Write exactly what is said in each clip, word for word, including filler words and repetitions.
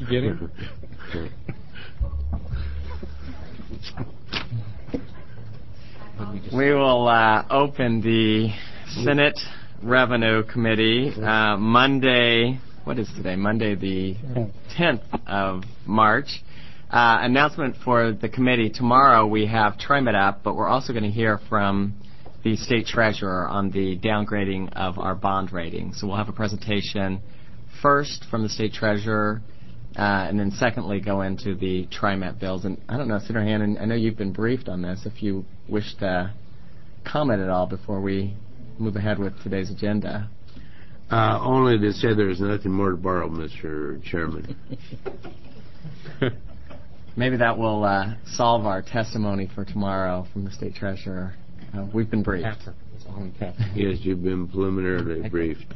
Get him? We will uh, open the Senate Revenue Committee uh, Monday. What is today? Monday the tenth of March. Uh, announcement for the committee. Tomorrow we have TriMet up, but we're also going to hear from the State Treasurer on the downgrading of our bond rating. So we'll have a presentation first from the State Treasurer, uh, and then secondly go into the TriMet bills. And I don't know, Senator Hannan, I know you've been briefed on this. If you wish to comment at all before we move ahead with today's agenda. Uh, only to say there's nothing more to borrow, Mister Chairman. Maybe that will uh, solve our testimony for tomorrow from the State Treasurer. Uh, we've been briefed. Yes, you've been preliminarily briefed.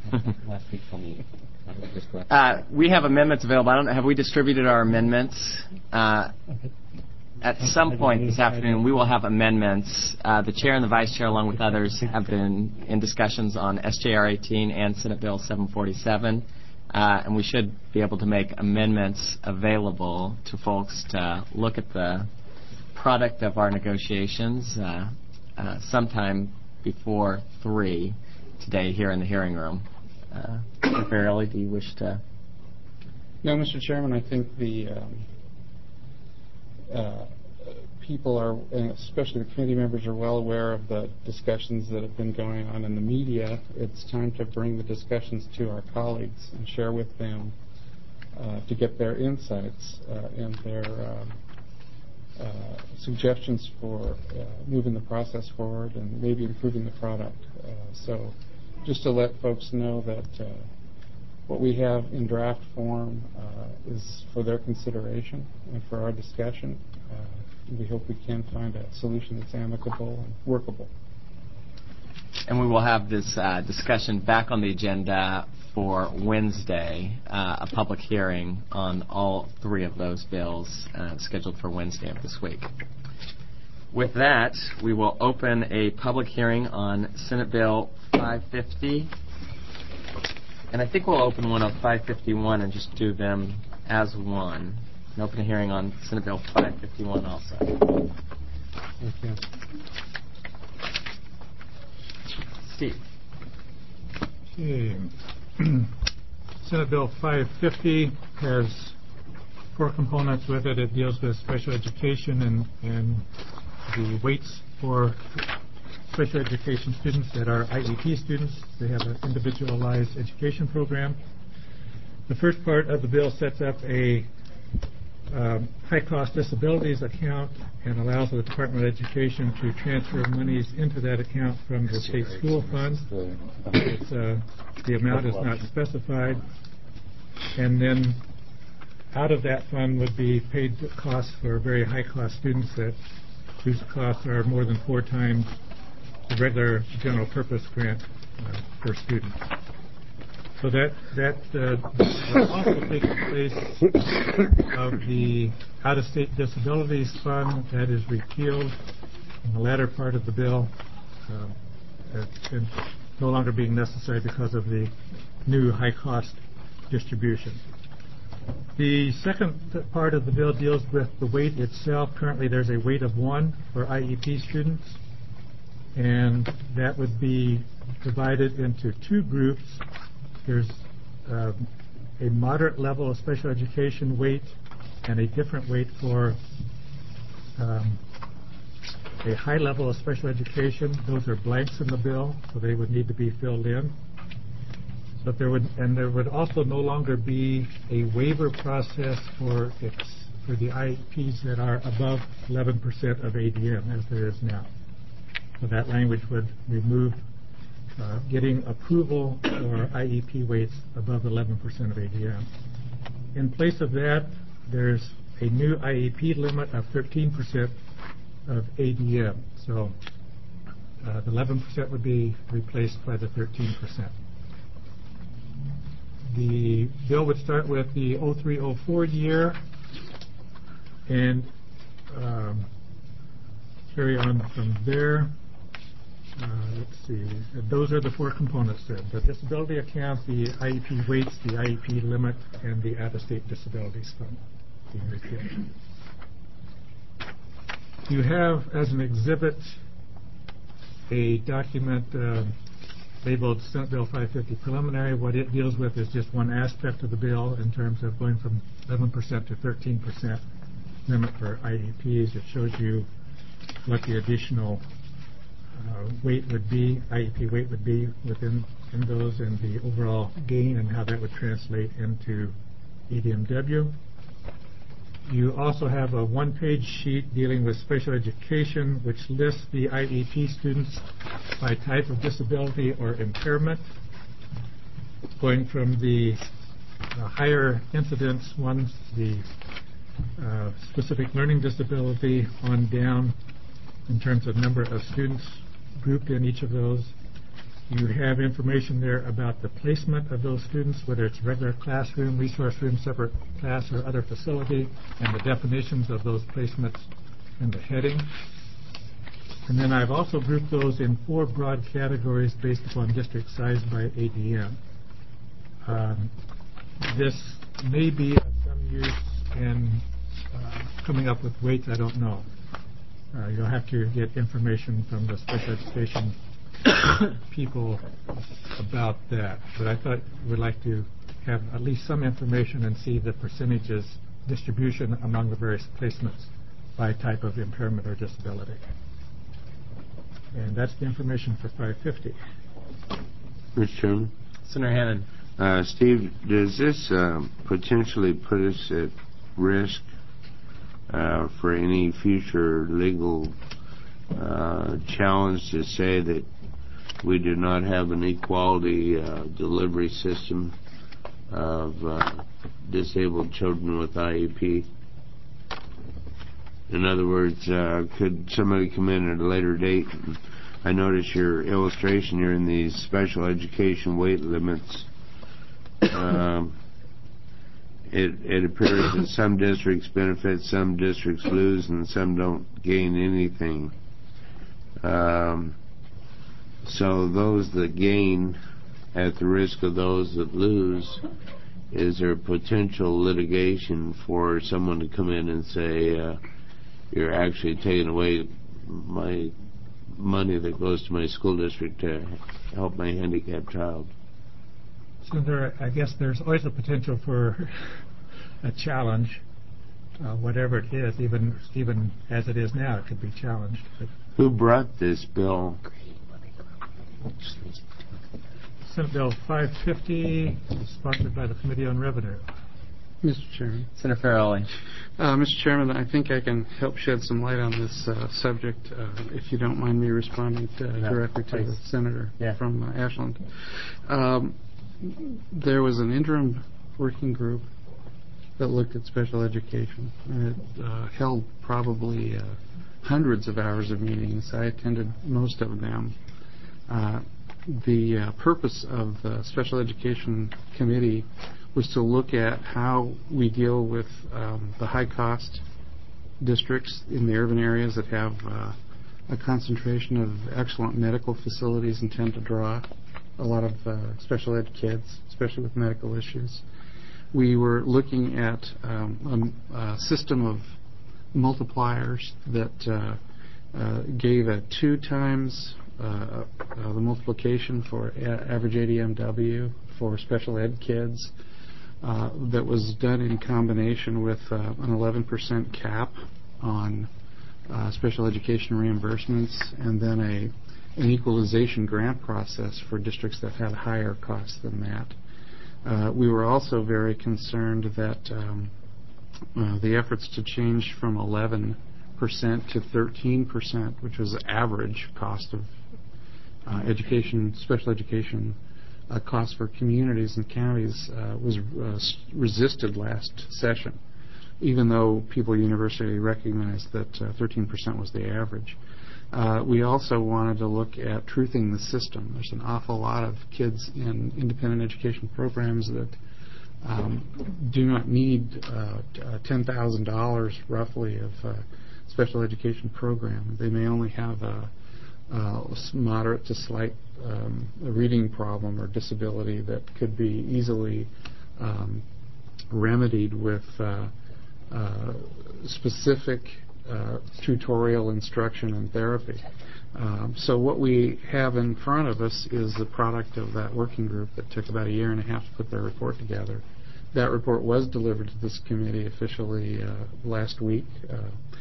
Uh, we have amendments available. I don't know, have we distributed our amendments? Uh, at some point this afternoon, we will have amendments. Uh, the Chair and the Vice Chair, along with others, have been in discussions on S J R eighteen and Senate Bill seven forty-seven. Uh, and we should be able to make amendments available to folks to look at the product of our negotiations uh, uh, sometime before three today here in the hearing room. Uh, Mister Farrelly, do you wish to? No, Mister Chairman, I think the um, uh, people are, and especially the committee members, are well aware of the discussions that have been going on in the media. It's time to bring the discussions to our colleagues and share with them uh, to get their insights uh, and their um, uh, suggestions for uh, moving the process forward and maybe improving the product. Uh, so just to let folks know that uh, what we have in draft form uh, is for their consideration and for our discussion. Uh, we hope we can find a solution that's amicable and workable. And we will have this uh, discussion back on the agenda for Wednesday, uh, a public hearing on all three of those bills uh, scheduled for Wednesday of this week. With that, we will open a public hearing on Senate Bill five fifty. And I think we'll open one on five fifty-one and just do them as one. And open a hearing on Senate Bill five fifty-one also. Thank you. Steve. Okay. Senate Bill five fifty has four components with it. It deals with special education and, and the weights for special education students that are I E P students. They have an individualized education program. The first part of the bill sets up a um, high-cost disabilities account and allows the Department of Education to transfer monies into that account from the state school fund. It's, uh, the amount is not specified. And then out of that fund would be paid costs for very high-cost students that whose costs are more than four times the regular general purpose grant uh, per student. So that that uh, will also take place of the out-of-state disabilities fund that is repealed in the latter part of the bill, uh, and no longer being necessary because of the new high-cost distribution. The second part of the bill deals with the weight itself. Currently, there's a weight of one for I E P students, and that would be divided into two groups. There's uh, a moderate level of special education weight and a different weight for um, a high level of special education. Those are blanks in the bill, so they would need to be filled in. But there would, and there would also no longer be a waiver process for ex, for the I E Ps that are above eleven percent of A D M, as there is now. So that language would remove uh, getting approval for I E P weights above eleven percent of A D M. In place of that, there's a new I E P limit of thirteen percent of A D M. So uh, the eleven percent would be replaced by the thirteen percent. The bill would start with the oh three oh four year and um, carry on from there. Uh, let's see. Those are the four components there: the disability account, the I E P weights, the I E P limit, and the out-of-state disabilities fund being repealed. You have, as an exhibit, a document uh, labeled Senate Bill five fifty preliminary. What it deals with is just one aspect of the bill in terms of going from eleven percent to thirteen percent limit for I E Ps. It shows you what the additional uh, weight would be, I E P weight would be within in those, and the overall gain and how that would translate into E D M W. You also have a one-page sheet dealing with special education, which lists the I E P students by type of disability or impairment, going from the uh, higher incidence ones, the uh, specific learning disability, on down in terms of number of students grouped in each of those. You have information there about the placement of those students, whether it's regular classroom, resource room, separate class, or other facility, and the definitions of those placements in the heading. And then I've also grouped those in four broad categories based upon district size by A D M. Um, this may be of some use in uh, coming up with weights, I don't know. Uh, you'll have to get information from the special education people about that, but I thought we'd like to have at least some information and see the percentages distribution among the various placements by type of impairment or disability. And that's the information for five fifty. Mister Chairman? Senator Hannan. Uh, Steve, does this uh, potentially put us at risk uh, for any future legal uh, challenge to say that we do not have an equality uh, delivery system of uh, disabled children with I E P? In other words, uh, could somebody come in at a later date? And I notice your illustration here in these special education weight limits. Um, it, it appears that some districts benefit, some districts lose, and some don't gain anything. Um, so those that gain at the risk of those that lose, is there potential litigation for someone to come in and say, uh, you're actually taking away my money that goes to my school district to help my handicapped child? So there, I guess there's always a potential for a challenge, uh, whatever it is, even even as it is now, it could be challenged. But who brought this bill? Senate Bill five fifty, sponsored by the Committee on Revenue. Mister Chairman. Senator Farrelly. Uh, Mister Chairman, I think I can help shed some light on this uh, subject, uh, if you don't mind me responding to, uh, no, directly to please. the Senator yeah. from uh, Ashland. Um, there was an interim working group that looked at special education, and it uh, held probably uh, hundreds of hours of meetings. I attended most of them. Uh, the uh, purpose of the Special Education Committee was to look at how we deal with um, the high-cost districts in the urban areas that have uh, a concentration of excellent medical facilities and tend to draw a lot of uh, special ed kids, especially with medical issues. We were looking at um, a, a system of multipliers that uh, uh, gave a two times uh, uh, the multiplication for a- average A D M W for special ed kids. Uh, that was done in combination with uh, an eleven percent cap on uh, special education reimbursements, and then a an equalization grant process for districts that had higher costs than that. Uh, we were also very concerned that um, uh, the efforts to change from eleven percent to thirteen percent, which was the average cost of uh, education, special education Uh, cost for communities and counties, uh, was uh, resisted last session, even though people universally recognized that uh, thirteen percent was the average. Uh, we also wanted to look at truthing the system. There's an awful lot of kids in independent education programs that um, do not need uh, ten thousand dollars roughly of uh, special education program. They may only have a uh, moderate to slight um, reading problem or disability that could be easily um, remedied with uh, uh, specific uh, tutorial instruction and therapy. Um, so what we have in front of us is the product of that working group that took about a year and a half to put their report together. That report was delivered to this committee officially uh, last week. Uh,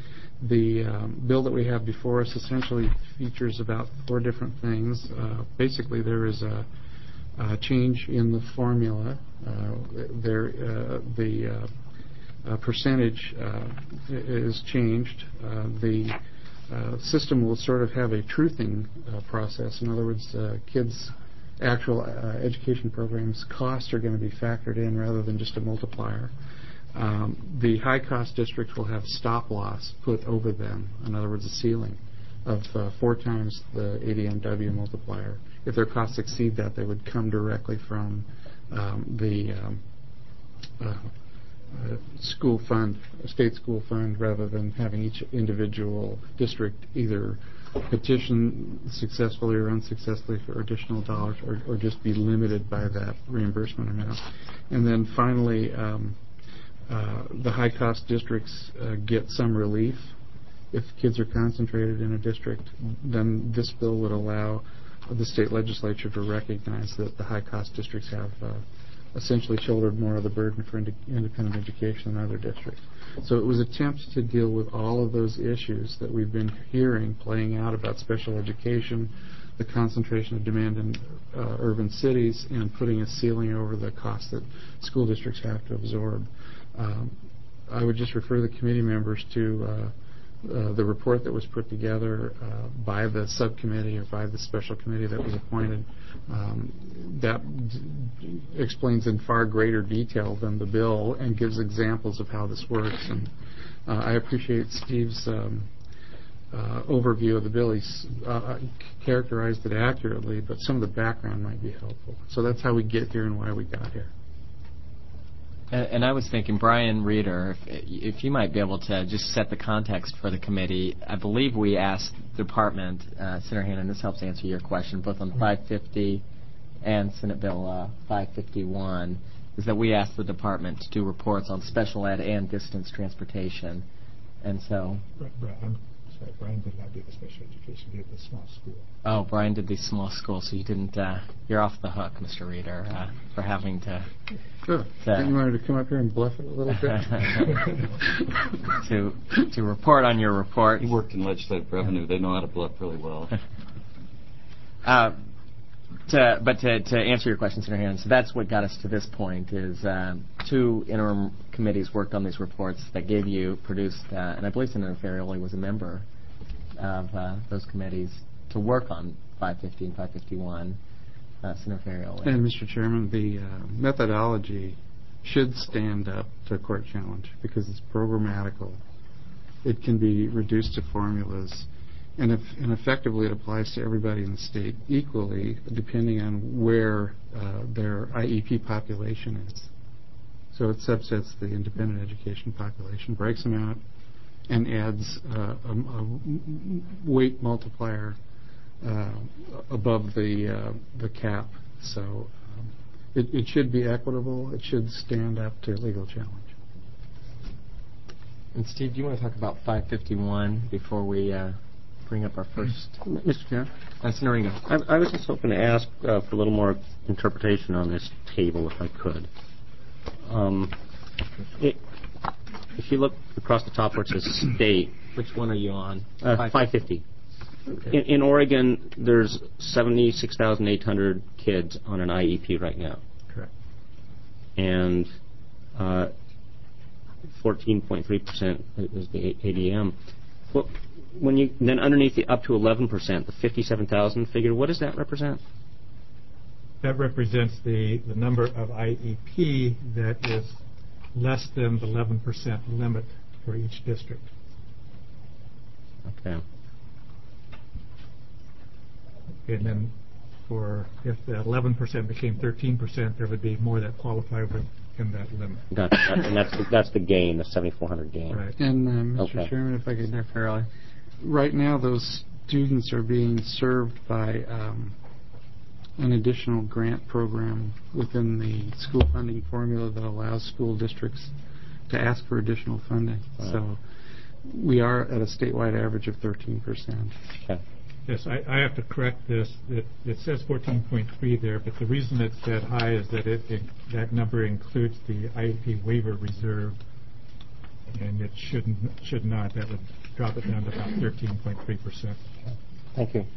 the um, bill that we have before us essentially features about four different things. Uh, basically, there is a, a change in the formula. Uh, there, uh, the uh, uh, percentage uh, is changed. Uh, the uh, system will sort of have a truthing uh, process. In other words, uh, kids' actual uh, education programs costs are going to be factored in rather than just a multiplier. Um, the high-cost districts will have stop loss put over them. In other words, a ceiling of uh, four times the A D M W multiplier. If their costs exceed that, they would come directly from um, the um, uh, uh, school fund, state school fund, rather than having each individual district either petition successfully or unsuccessfully for additional dollars, or, or just be limited by that reimbursement amount. And then finally, um, uh, the high-cost districts uh, get some relief. If kids are concentrated in a district, then this bill would allow the state legislature to recognize that the high-cost districts have uh, essentially shouldered more of the burden for ind- independent education than other districts. So it was attempts to deal with all of those issues that we've been hearing playing out about special education, the concentration of demand in uh, urban cities, and putting a ceiling over the costs that school districts have to absorb. Um, I would just refer the committee members to uh, Uh, the report that was put together uh, by the subcommittee or by the special committee that was appointed. Um, that d- explains in far greater detail than the bill and gives examples of how this works. And uh, I appreciate Steve's um, uh, overview of the bill. He's uh, characterized it accurately, but some of the background might be helpful. So that's how we get here and why we got here. And, and I was thinking, Brian Reeder, if, if you might be able to just set the context for the committee. I believe we asked the department, uh, Senator Hannan, this helps answer your question, both on five fifty and Senate Bill uh, five fifty-one, is that we asked the department to do reports on special ed and distance transportation. And so... Right, right. I'm sorry, Brian did not do the special education, he did the small school. Oh, Brian did the small school, so you didn't, uh, you're off the hook, Mister Reeder, uh, for having to... Good. to You wanted to come up here and bluff it a little bit? to to report on your report. He worked in legislative revenue. They know how to bluff really well. uh, to, but to, to answer your question, Senator Hannan, so that's what got us to this point, is uh, two interim committees worked on these reports that gave you, produced, uh, and I believe Senator Ferrioli was a member of uh, those committees to work on five fifty and five fifty-one. Uh, Senator Ferrioli. And, Mister Chairman, the uh, methodology should stand up to a court challenge because it's programmatical. It can be reduced to formulas, and, if, and effectively it applies to everybody in the state equally, depending on where uh, their I E P population is. So it subsets the independent education population, breaks them out, and adds uh, a, a weight multiplier Uh, above the uh, the cap. So um, it, it should be equitable. It should stand up to legal challenge. And Steve, do you want to talk about five fifty-one before we uh, bring up our first? Mister Chair, Uh, Senator Ringo. I, I was just hoping to ask uh, for a little more interpretation on this table, if I could. Um, it, if you look across the top where it says state, Which one are you on? uh, five fifty. In, in Oregon, there's seventy-six thousand eight hundred kids on an I E P right now. Correct. And uh, fourteen point three percent is the A D M. Well, when you then underneath the up to eleven percent, the fifty-seven thousand figure, what does that represent? That represents the, the number of I E P that is less than the eleven percent limit for each district. Okay. And then for, if the eleven percent became thirteen percent, there would be more that qualify within that limit. Gotcha. And that's the, that's the gain, the seventy-four hundred gain. Right. And uh, Mister Okay. Chairman, if I could, Senator Ferrioli. right now those students are being served by um, an additional grant program within the school funding formula that allows school districts to ask for additional funding. Right. So we are at a statewide average of thirteen percent. Okay. Yes, I, I have to correct this. It, it says fourteen point three there, but the reason it's that high is that it, it that number includes the I E P waiver reserve, and it shouldn't should not. That would drop it down to about thirteen point three percent. Thank you.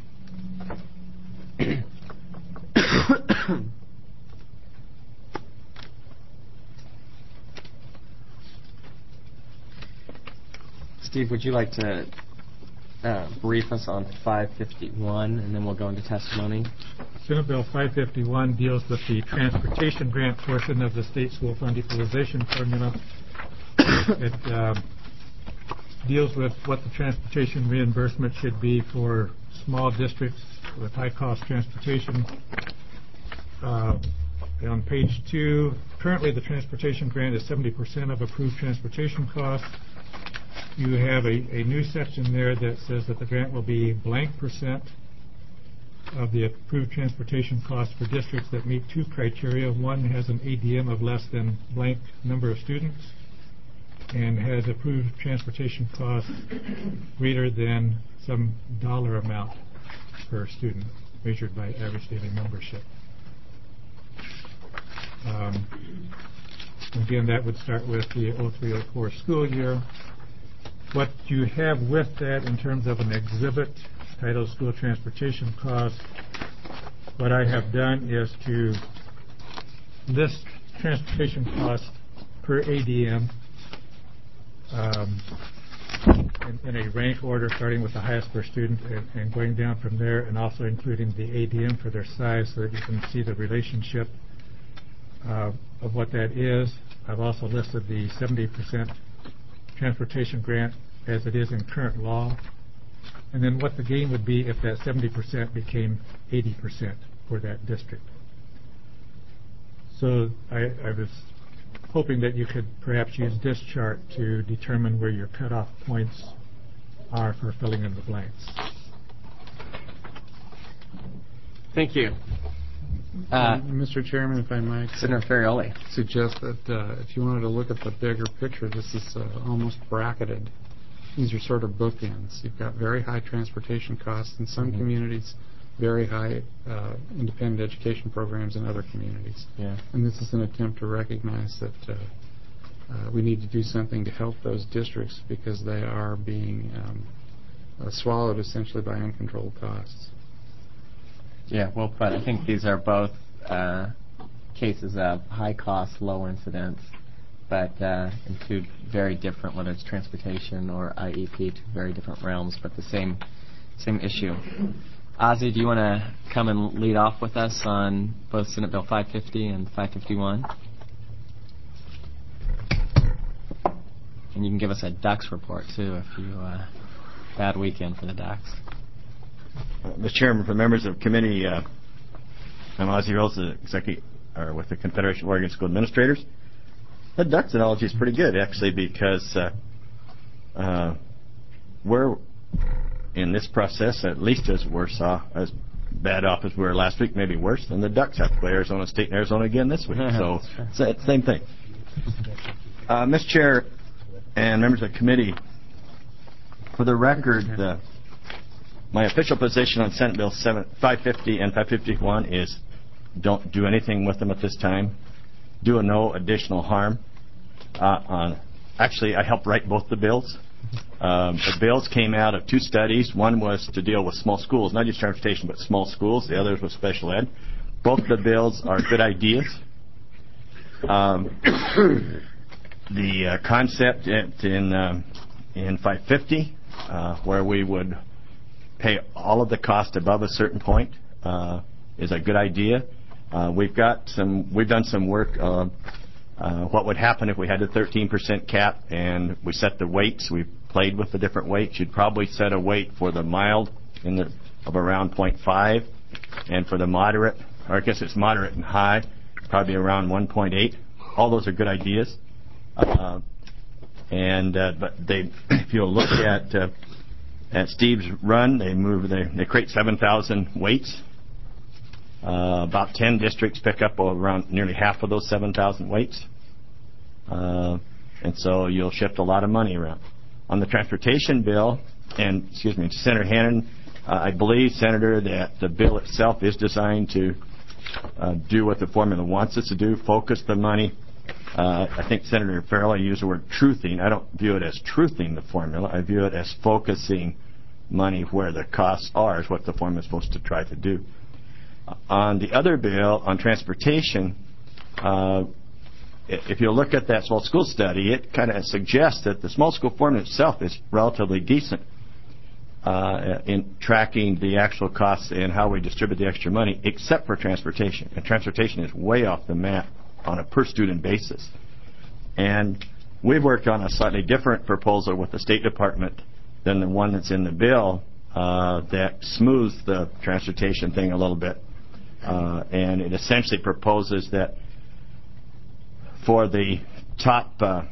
Steve, would you like to uh, brief us on five fifty-one, and then we'll go into testimony? Senate Bill five fifty-one deals with the transportation grant portion of the state school fund equalization formula. It uh, deals with what the transportation reimbursement should be for small districts with high-cost transportation. Uh, on page two, currently the transportation grant is seventy percent of approved transportation costs. You have a, a new section there that says that the grant will be blank percent of the approved transportation costs for districts that meet two criteria. One has an A D M of less than blank number of students and has approved transportation costs greater than some dollar amount per student measured by average daily membership. Um, again, that would start with the oh three oh four school year. What you have with that in terms of an exhibit titled School Transportation Costs, what I have done is to list transportation costs per A D M um, in, in a rank order, starting with the highest per student and, and going down from there, and also including the A D M for their size so that you can see the relationship uh, of what that is. I've also listed the seventy percent transportation grant as it is in current law, and then what the gain would be if that seventy percent became eighty percent for that district. So I, I was hoping that you could perhaps use this chart to determine where your cutoff points are for filling in the blanks. Thank you. Uh, Mister Chairman, if I might Senator Ferrioli. suggest that uh, if you wanted to look at the bigger picture, this is uh, almost bracketed. These are sort of bookends. You've got very high transportation costs in some mm-hmm. communities, very high uh, independent education programs in other communities. Yeah. And this is an attempt to recognize that uh, uh, we need to do something to help those districts because they are being um, uh, swallowed essentially by uncontrolled costs. Yeah, well put. I think these are both uh, cases of high cost, low incidence, but uh, in two very different, whether it's transportation or I E P, two very different realms, but the same same issue. Ozzie, do you want to come and lead off with us on both Senate Bill five fifty and five fifty-one? And you can give us a Ducks report, too, if you uh, bad weekend for the Ducks. Uh, Mister Chairman, for members of committee, uh, I'm Ozzie Rose, the executive, or with the Confederation of Oregon School Administrators. The Ducks analogy is pretty good, actually, because uh, uh, we're in this process at least as worse off, as bad off as we were last week, maybe worse, than the Ducks have to play Arizona State and Arizona again this week. So it's the same thing. Uh, Mister Chair and members of the committee, for the record, uh, my official position on Senate Bill five fifty and five fifty-one is don't do anything with them at this time. Do a no additional harm. Uh, on, actually, I helped write both the bills. Um, the bills came out of two studies. One was to deal with small schools, not just transportation, but small schools. The other was special ed. Both the bills are good ideas. Um, the uh, concept in um, in five fifty, uh, where we would pay all of the cost above a certain point, uh, is a good idea. Uh, we've got some. We've done some work. Uh, uh, what would happen if we had a thirteen percent cap and we set the weights? We played with the different weights. You'd probably set a weight for the mild in the of around zero point five, and for the moderate, or I guess it's moderate and high, probably around one point eight. All those are good ideas. Uh, and uh, but they, if you'll look at uh, At Steve's run, they move they, they create seven thousand weights. Uh, about ten districts pick up around nearly half of those seven thousand weights. Uh, and so you'll shift a lot of money around. On the transportation bill, and excuse me, Senator Hannan, uh, I believe, Senator, that the bill itself is designed to uh, do what the formula wants us to do, focus the money. Uh, I think Senator Farrell used the word truthing. I don't view it as truthing the formula. I view it as focusing money where the costs are, is what the formula is supposed to try to do. Uh, on the other bill, on transportation, uh, if you look at that small school study, it kind of suggests that the small school formula itself is relatively decent uh, in tracking the actual costs and how we distribute the extra money, except for transportation. And transportation is way off the map on a per-student basis. And we've worked on a slightly different proposal with the State Department than the one that's in the bill uh, that smooths the transportation thing a little bit. Uh, and it essentially proposes that for the top uh,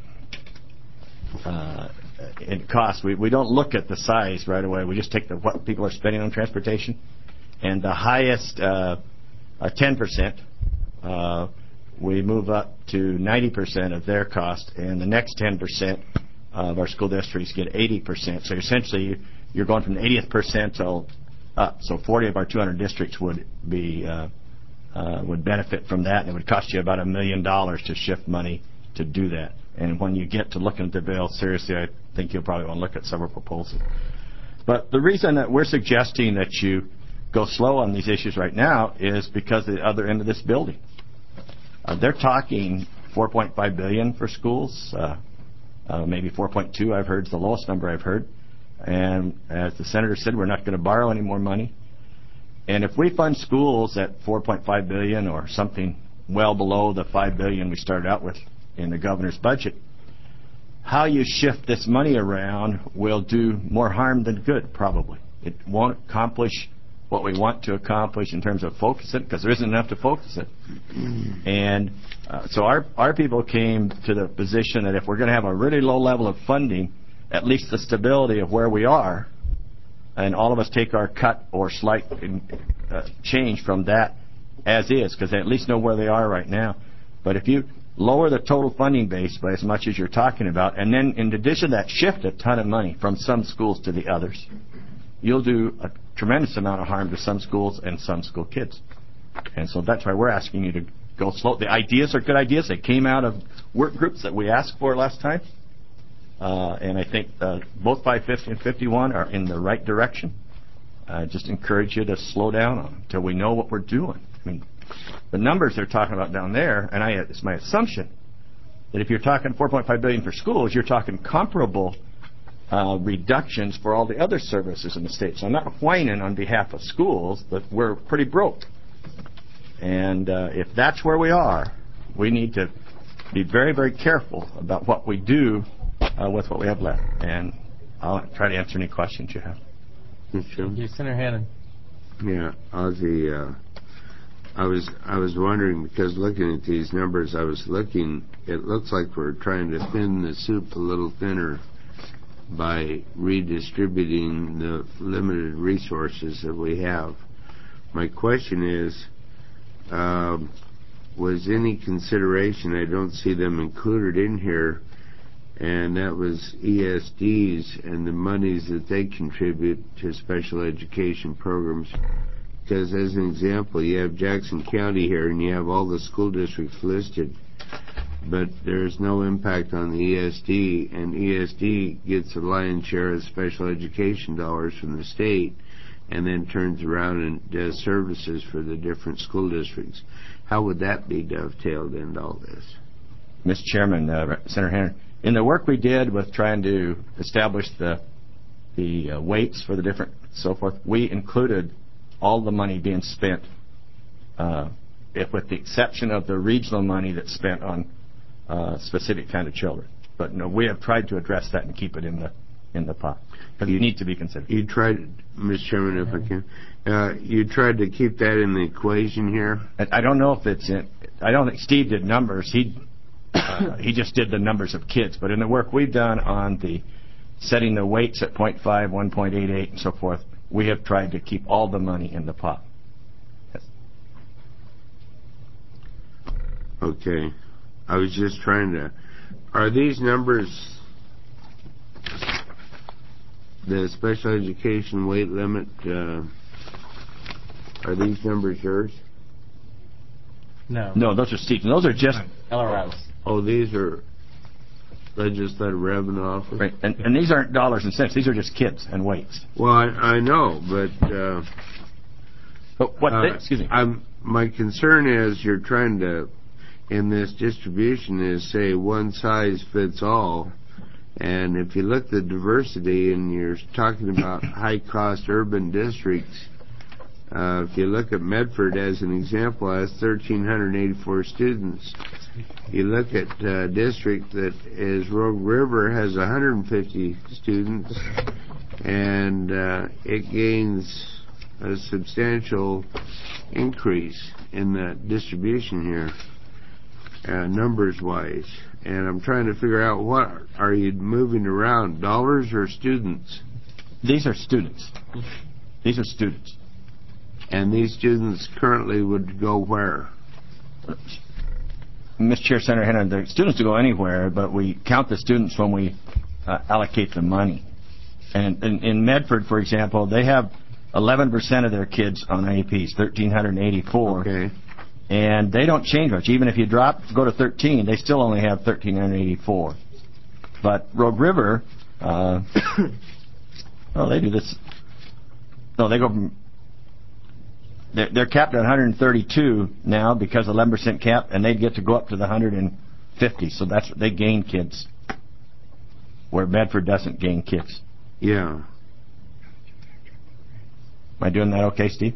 uh, in cost, we, we don't look at the size right away. We just take the, what people are spending on transportation. And the highest uh, uh, ten percent, uh, we move up to ninety percent of their cost, and the next ten percent of our school districts get eighty percent. So essentially, you're going from the eightieth percentile up. So forty of our two hundred districts would be uh, uh, would benefit from that, and it would cost you about a million dollars to shift money to do that. And when you get to looking at the bill, seriously, I think you'll probably want to look at several proposals. But the reason that we're suggesting that you go slow on these issues right now is because of the other end of this building. Uh, they're talking four point five billion dollars for schools, uh, uh, maybe four point two I've heard is the lowest number I've heard. And as the Senator said, we're not going to borrow any more money. And if we fund schools at four point five billion dollars or something well below the five billion dollars we started out with in the governor's budget, how you shift this money around will do more harm than good, probably. It won't accomplish what we want to accomplish in terms of focus it, because there isn't enough to focus it. And uh, so our, our people came to the position that if we're going to have a really low level of funding, at least the stability of where we are, and all of us take our cut or slight uh, change from that as is, because they at least know where they are right now. But if you lower the total funding base by as much as you're talking about, and then in addition to that, shift a ton of money from some schools to the others, you'll do a tremendous amount of harm to some schools and some school kids. And so that's why we're asking you to go slow. The ideas are good ideas. They came out of work groups that we asked for last time. Uh, and I think uh, both five fifty and fifty-one are in the right direction. I just encourage you to slow down on them until we know what we're doing. I mean, the numbers they're talking about down there, and I, it's my assumption that if you're talking four point five billion dollars for schools, you're talking comparable uh, reductions for all the other services in the state. So I'm not whining on behalf of schools, but we're pretty broke. And uh, if that's where we are, we need to be very, very careful about what we do uh, with what we have left. And I'll try to answer any questions you have. Thank you, Senator Hannan. Yeah, Ozzie, uh, I was I was wondering, because looking at these numbers, I was looking, it looks like we're trying to thin the soup a little thinner by redistributing the limited resources that we have. My question is, um, was any consideration, I don't see them included in here, and that was E S Ds and the monies that they contribute to special education programs. Because as an example, you have Jackson County here and you have all the school districts listed, but there's no impact on the E S D, and E S D gets a lion's share of special education dollars from the state and then turns around and does services for the different school districts. How would that be dovetailed into all this? Mister Chairman, uh, Senator Hannan, in the work we did with trying to establish the the uh, weights for the different so forth, we included all the money being spent, uh, if with the exception of the regional money that's spent on uh, specific kind of children. But no, we have tried to address that and keep it in the in the pot. Because it needs to be considered. You tried, Mister Chairman, if I can, uh, you tried to keep that in the equation here? I, I don't know if it's in. I don't think Steve did numbers. He uh, he just did the numbers of kids. But in the work we've done on the setting the weights at point five, one point eight eight, and so forth, we have tried to keep all the money in the pot. Yes. Okay. I was just trying to... Are these numbers... The special education weight limit, uh, are these numbers yours? No. No, those are Steve's. Those are just... L R Os. Oh, these are legislative revenue offers? Right, and, and these aren't dollars and cents. These are just kids and weights. Well, I, I know, but... Uh, but what... uh, they, excuse me. I'm, my concern is you're trying to, in this distribution, is say one size fits all. And if you look at the diversity and you're talking about high-cost urban districts, uh, if you look at Medford as an example, it has one thousand three hundred eighty-four students. You look at a district that is Rogue River has one hundred fifty students, and uh, it gains a substantial increase in that distribution here, uh, numbers-wise. And I'm trying to figure out, what are you moving around, dollars or students? These are students. These are students. And these students currently would go where? Miz Chair, Senator Henry, the students will go anywhere, but we count the students when we uh, allocate the money. And in, in Medford, for example, they have eleven percent of their kids on I E Ps, one thousand three hundred eighty-four. Okay. And they don't change much. Even if you drop, go to thirteen, they still only have one thousand three hundred eighty-four. But Rogue River, uh, oh, they do this. No, they go from, they're, they're capped at one hundred thirty-two now because eleven percent cap, and they'd get to go up to the one hundred fifty. So that's what they gain kids, where Medford doesn't gain kids. Yeah. Am I doing that okay, Steve?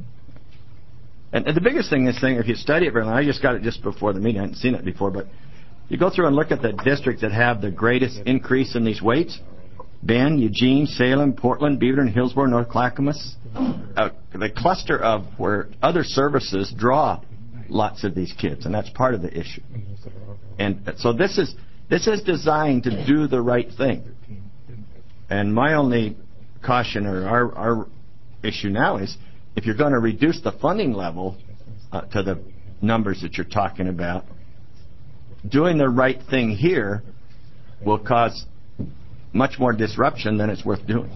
And, and the biggest thing, this thing, if you study it very well, I just got it just before the meeting, I hadn't seen it before, but you go through and look at the districts that have the greatest increase in these weights: Bend, Eugene, Salem, Portland, Beaverton, Hillsborough, North Clackamas. Uh, the cluster of where other services draw lots of these kids, and that's part of the issue. And so this is this is designed to do the right thing. And my only caution, or our, our issue now, is if you're going to reduce the funding level uh, to the numbers that you're talking about, doing the right thing here will cause much more disruption than it's worth doing.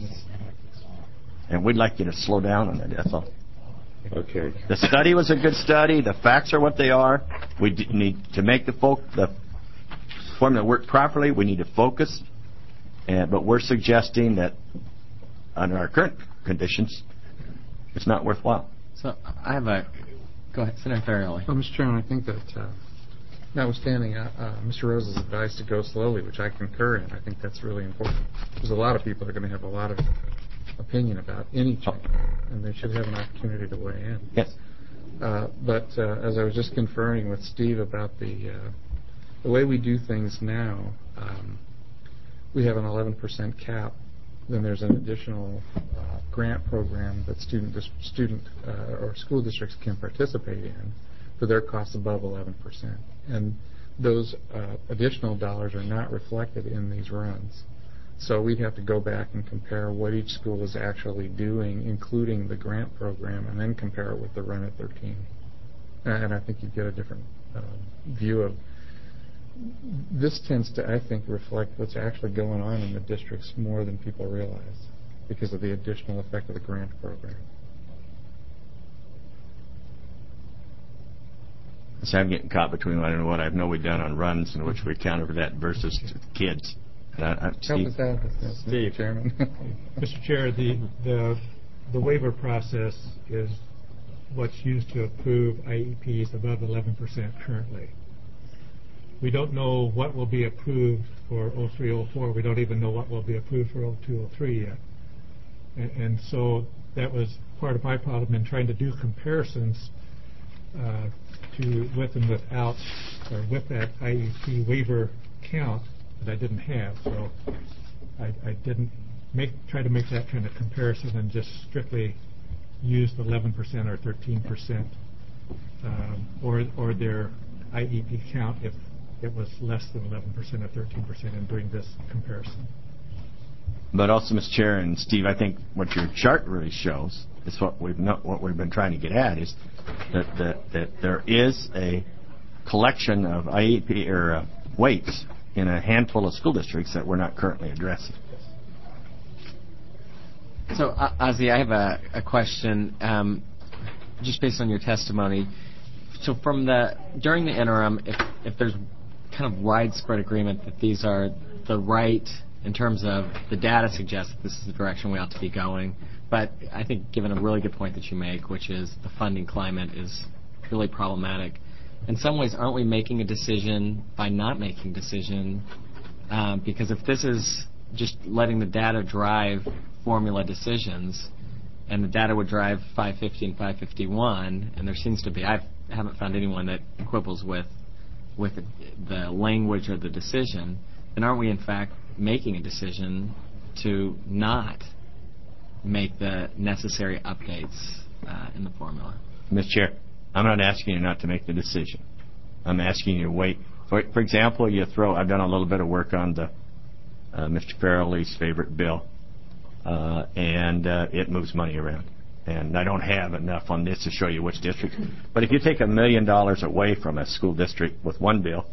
And we'd like you to slow down on that, that's all. Okay. The study was a good study. The facts are what they are. We d- need to make the, fo- the formula work properly. We need to focus. And, but we're suggesting that under our current conditions, it's not worthwhile. So I have a... Go ahead, Senator Ferrielli. Well, Mister Chairman, I think that uh, notwithstanding uh, uh, Mister Rose's advice to go slowly, which I concur in, I think that's really important. Because a lot of people are going to have a lot of opinion about any change, and they should have an opportunity to weigh in. Yes. Uh, but uh, as I was just conferring with Steve about the uh, the way we do things now, um, we have an eleven percent cap. Then there's an additional uh, grant program that student dis- student uh, or school districts can participate in for their costs above eleven percent. And those uh, additional dollars are not reflected in these runs. So we'd have to go back and compare what each school is actually doing, including the grant program, and then compare it with the run at thirteen. And I think you'd get a different uh, view of. This tends to, I think, reflect what's actually going on in the districts more than people realize because of the additional effect of the grant program. So I'm getting caught between what and what I know we've done on runs in which we counter for that versus kids. And I, I, Help Steve, us out with this, Mister Chairman. Mister Chair, the, the the waiver process is what's used to approve I E Ps above eleven percent currently. We don't know what will be approved for oh three oh four. We don't even know what will be approved for oh two oh three yet. And, and so that was part of my problem in trying to do comparisons uh, to with and without, or with that I E P waiver count that I didn't have. So I, I didn't make try to make that kind of comparison and just strictly used eleven percent or thirteen percent um, or, or their I E P count if it was less than eleven percent or thirteen percent in doing this comparison. But also, Mister Chair and Steve, I think what your chart really shows is what we've not, what we've been trying to get at is that that, that there is a collection of I E P or uh, weights in a handful of school districts that we're not currently addressing. So, uh, Ozzy, I have a, a question, um, just based on your testimony. So, from the during the interim, if if there's kind of widespread agreement that these are the right, in terms of the data suggests that this is the direction we ought to be going, but I think given a really good point that you make, which is the funding climate is really problematic. In some ways, aren't we making a decision by not making a decision? Um, because if this is just letting the data drive formula decisions, and the data would drive five fifty and five fifty-one, and there seems to be, I've, I haven't found anyone that quibbles with with the, the language or the decision, then aren't we in fact making a decision to not make the necessary updates uh, in the formula? Mister Chair, I'm not asking you not to make the decision. I'm asking you to wait. For, for example, you throw, I've done a little bit of work on the uh, Mister Farrelly's favorite bill, uh, and uh, it moves money around. And I don't have enough on this to show you which districts. But if you take a million dollars away from a school district with one bill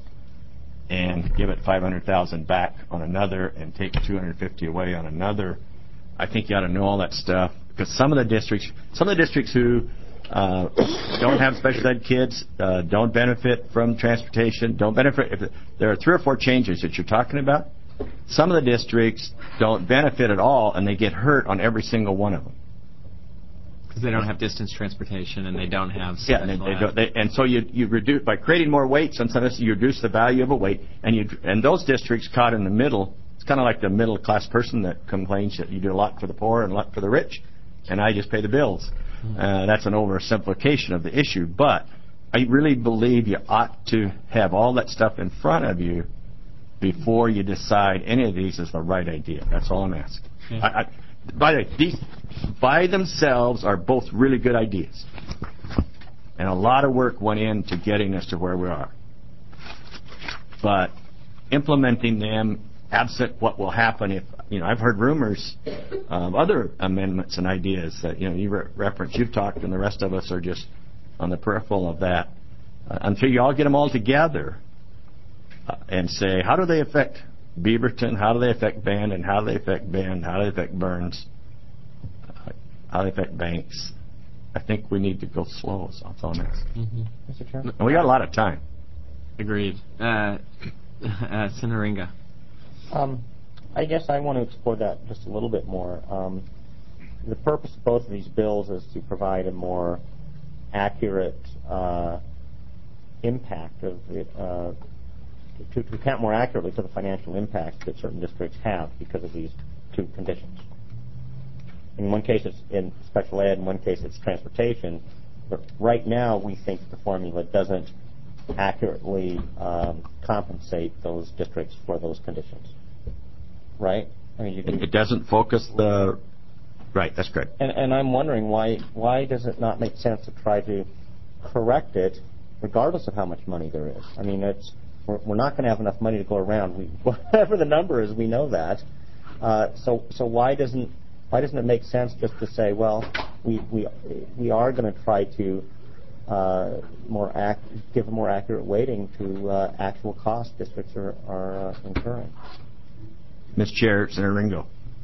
and give it five hundred thousand dollars back on another and take two hundred fifty away on another, I think you ought to know all that stuff. Because some of the districts, some of the districts who uh, don't have special ed kids, uh, don't benefit from transportation, don't benefit. If there are three or four changes that you're talking about, some of the districts don't benefit at all, and they get hurt on every single one of them. Because they don't have distance transportation and they don't have yeah, and, they, they don't, they, and so you you reduce by creating more weights on some of this, you reduce the value of a weight, and you and those districts caught in the middle. It's kind of like the middle class person that complains that you do a lot for the poor and a lot for the rich, and I just pay the bills. Uh, that's an oversimplification of the issue, but I really believe you ought to have all that stuff in front of you before you decide any of these is the right idea. That's all I'm asking. Yeah. I, I, by the way, these by themselves are both really good ideas, and a lot of work went into getting us to where we are. But implementing them, absent what will happen if, you know, I've heard rumors of other amendments and ideas that, you know, you re- reference, you've talked, and the rest of us are just on the peripheral of that. Uh, until you all get them all together uh, and say, how do they affect Beaverton, how do they affect Bend, and how do they affect Bend, how do they affect Burns, uh, how do they affect Banks? I think we need to go slow, so that's all I'm asking. Mm-hmm. Mister Chairman? And we got a lot of time. Agreed. Uh, uh, Senator Ringa. Um, I guess I want to explore that just a little bit more. Um, the purpose of both of these bills is to provide a more accurate uh, impact of it, uh, to, to account more accurately for the financial impact that certain districts have because of these two conditions. In one case, it's in special ed. In one case, it's transportation. But right now, we think the formula doesn't accurately um, compensate those districts for those conditions. Right? I mean, you can, it doesn't focus the right. That's correct. And, and I'm wondering why why does it not make sense to try to correct it, regardless of how much money there is? I mean, it's we're, we're not going to have enough money to go around. We, whatever the number is, we know that. Uh, so so why doesn't why doesn't it make sense just to say, well, we we we are going to try to uh, more act, give a more accurate weighting to uh, actual cost districts are, are uh, incurring? Mister Chair, Senator Ringo,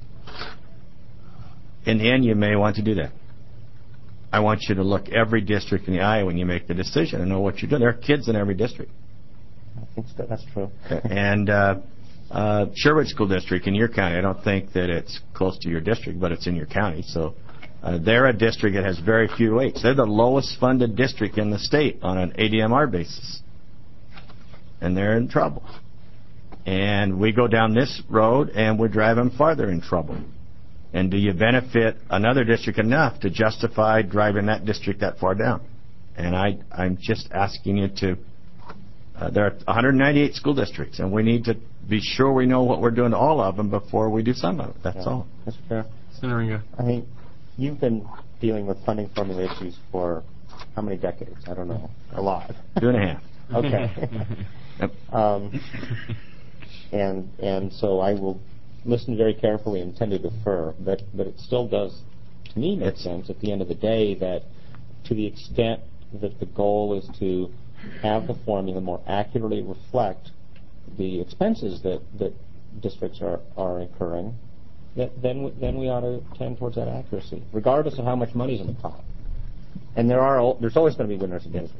in the end, you may want to do that. I want you to look every district in the eye when you make the decision and know what you're doing. There are kids in every district. I think so, that's true. And uh, uh, Sherwood School District in your county, I don't think that it's close to your district, but it's in your county. So uh, they're a district that has very few weights. They're the lowest funded district in the state on an A D M R basis. And they're in trouble. And we go down this road, and we're driving farther in trouble. And do you benefit another district enough to justify driving that district that far down? And I, I'm just asking you to, uh, there are one hundred ninety-eight school districts, and we need to be sure we know what we're doing to all of them before we do some of it. That's yeah. all. Mister Chair. Senator Ringo. I mean, you've been dealing with funding formula issues for how many decades? I don't know. A lot. Two and a half. Okay. Yep. um, and and so I will listened very carefully and tend to defer, but, but it still does, to me, make sense at the end of the day that to the extent that the goal is to have the formula more accurately reflect the expenses that, that districts are, are incurring, that then, then we ought to tend towards that accuracy, regardless of how much money is in the pot. And there are there's always going to be winners and losers.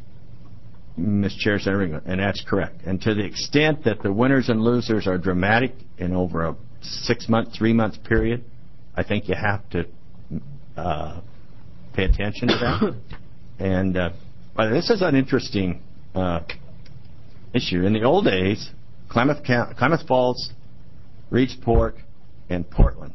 Mister Chair, Senator Ringo, and that's correct. And to the extent that the winners and losers are dramatic in over a six-month, three-month period, I think you have to uh, pay attention to that. And uh, but this is an interesting uh, issue. In the old days, Klamath, Klamath Falls, Reedsport, and Portland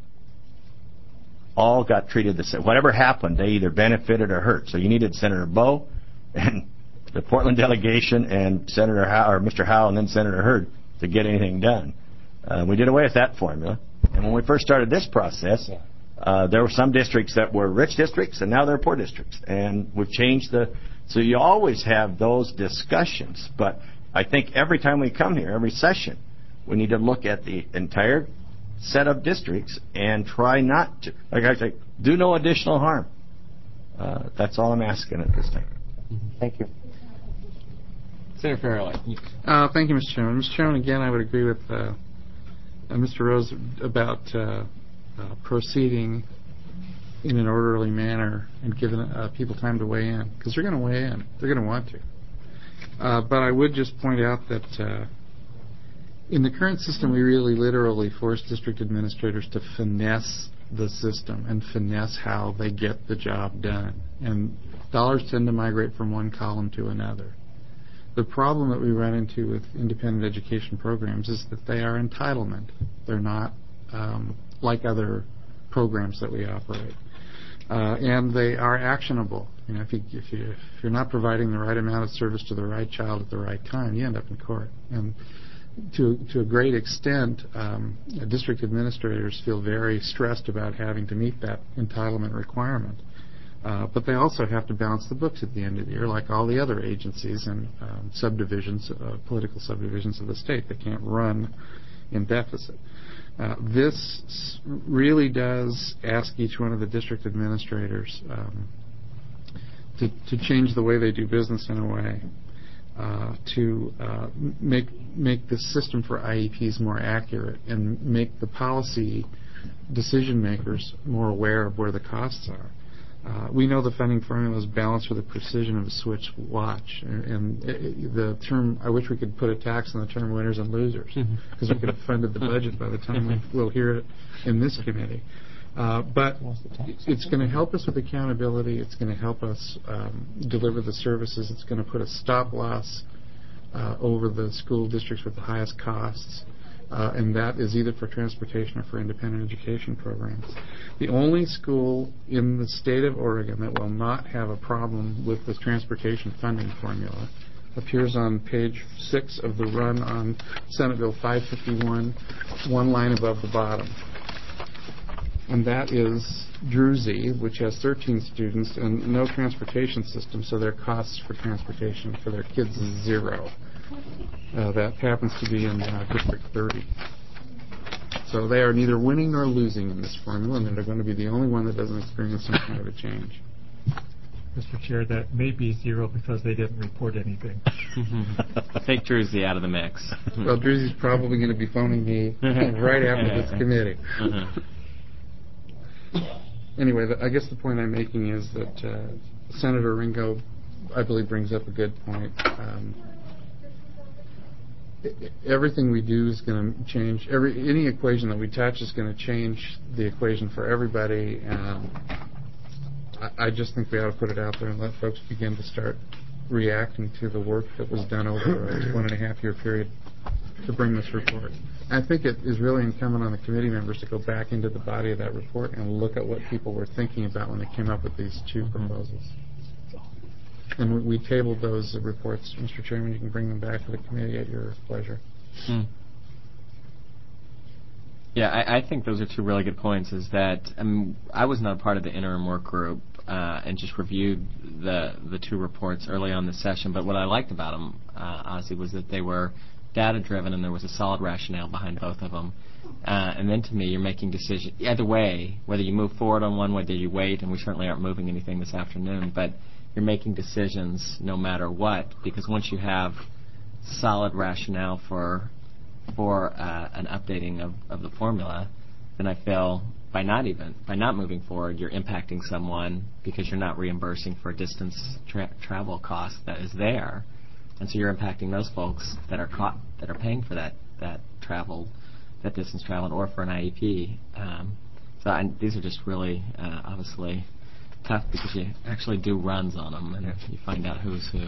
all got treated the same. Whatever happened, they either benefited or hurt. So you needed Senator Bowe and the Portland delegation and Senator Howe, or Mister Howe and then Senator Hurd to get anything done. Uh, we did away with that formula. And when we first started this process, uh, there were some districts that were rich districts, and now they're poor districts. And we've changed the... So you always have those discussions. But I think every time we come here, every session, we need to look at the entire set of districts and try not to, like I say, do no additional harm. Uh, that's all I'm asking at this time. Thank you. Senator Farrelly. Uh, thank you, Mister Chairman. Mister Chairman, again, I would agree with uh, uh, Mister Rose about uh, uh, proceeding in an orderly manner and giving uh, people time to weigh in, because they're going to weigh in. They're going to want to. Uh, but I would just point out that uh, in the current system, we really literally force district administrators to finesse the system and finesse how they get the job done. And dollars tend to migrate from one column to another. The problem that we run into with independent education programs is that they are entitlement. They're not um, like other programs that we operate. Uh, and they are actionable. You know, if, you, if, you, if you're not providing the right amount of service to the right child at the right time, you end up in court. And to, to a great extent, um, district administrators feel very stressed about having to meet that entitlement requirement. Uh, but they also have to balance the books at the end of the year, like all the other agencies and um, subdivisions, uh, political subdivisions of the state. They can't run in deficit. Uh, this really does ask each one of the district administrators um, to, to change the way they do business in a way uh, to uh, make make the system for I E Ps more accurate and make the policy decision makers more aware of where the costs are. Uh, we know the funding formula is balanced with the precision of a switch watch, and, and it, it, the term. I wish we could put a tax on the term winners and losers, because we could have funded the budget by the time we, we'll hear it in this committee. Uh, but it's going to help us with accountability. It's going to help us um, deliver the services. It's going to put a stop loss uh, over the school districts with the highest costs. Uh, and that is either for transportation or for independent education programs. The only school in the state of Oregon that will not have a problem with this transportation funding formula appears on page six of the run on Senate Bill five fifty-one, one line above the bottom. And that is Druzy, which has thirteen students and no transportation system, so their costs for transportation for their kids is zero. Uh, that happens to be in uh, District thirty. So they are neither winning nor losing in this formula, and they're going to be the only one that doesn't experience some kind of a change. Mister Chair, that may be zero because they didn't report anything. Take Druzy out of the mix. Well, Druzy's probably going to be phoning me right after this committee. Uh-huh. Anyway, the, I guess the point I'm making is that uh, Senator Ringo, I believe, brings up a good point. Um, everything we do is going to change. Every any equation that we touch is going to change the equation for everybody. And I, I just think we ought to put it out there and let folks begin to start reacting to the work that was done over a one and a half year period to bring this report. I think it is really incumbent on the committee members to go back into the body of that report and look at what people were thinking about when they came up with these two proposals. And we, we tabled those reports. Mister Chairman, you can bring them back to the committee at your pleasure. Hmm. Yeah, I, I think those are two really good points, is that um, I was not a part of the interim work group uh, and just reviewed the the two reports early on the session, but what I liked about them, uh, Ozzie, was that they were data-driven and there was a solid rationale behind both of them. Uh, and then to me, you're making decisions. Either way, whether you move forward on one, whether you wait, and we certainly aren't moving anything this afternoon, but you're making decisions no matter what, because once you have solid rationale for for uh, an updating of, of the formula, then I feel by not even, by not moving forward, you're impacting someone because you're not reimbursing for a distance tra- travel cost that is there. And so you're impacting those folks that are co- that are paying for that, that travel, that distance travel, or for an I E P. Um, so I, these are just really, uh, obviously, tough because you actually do runs on them, and you find out who's who.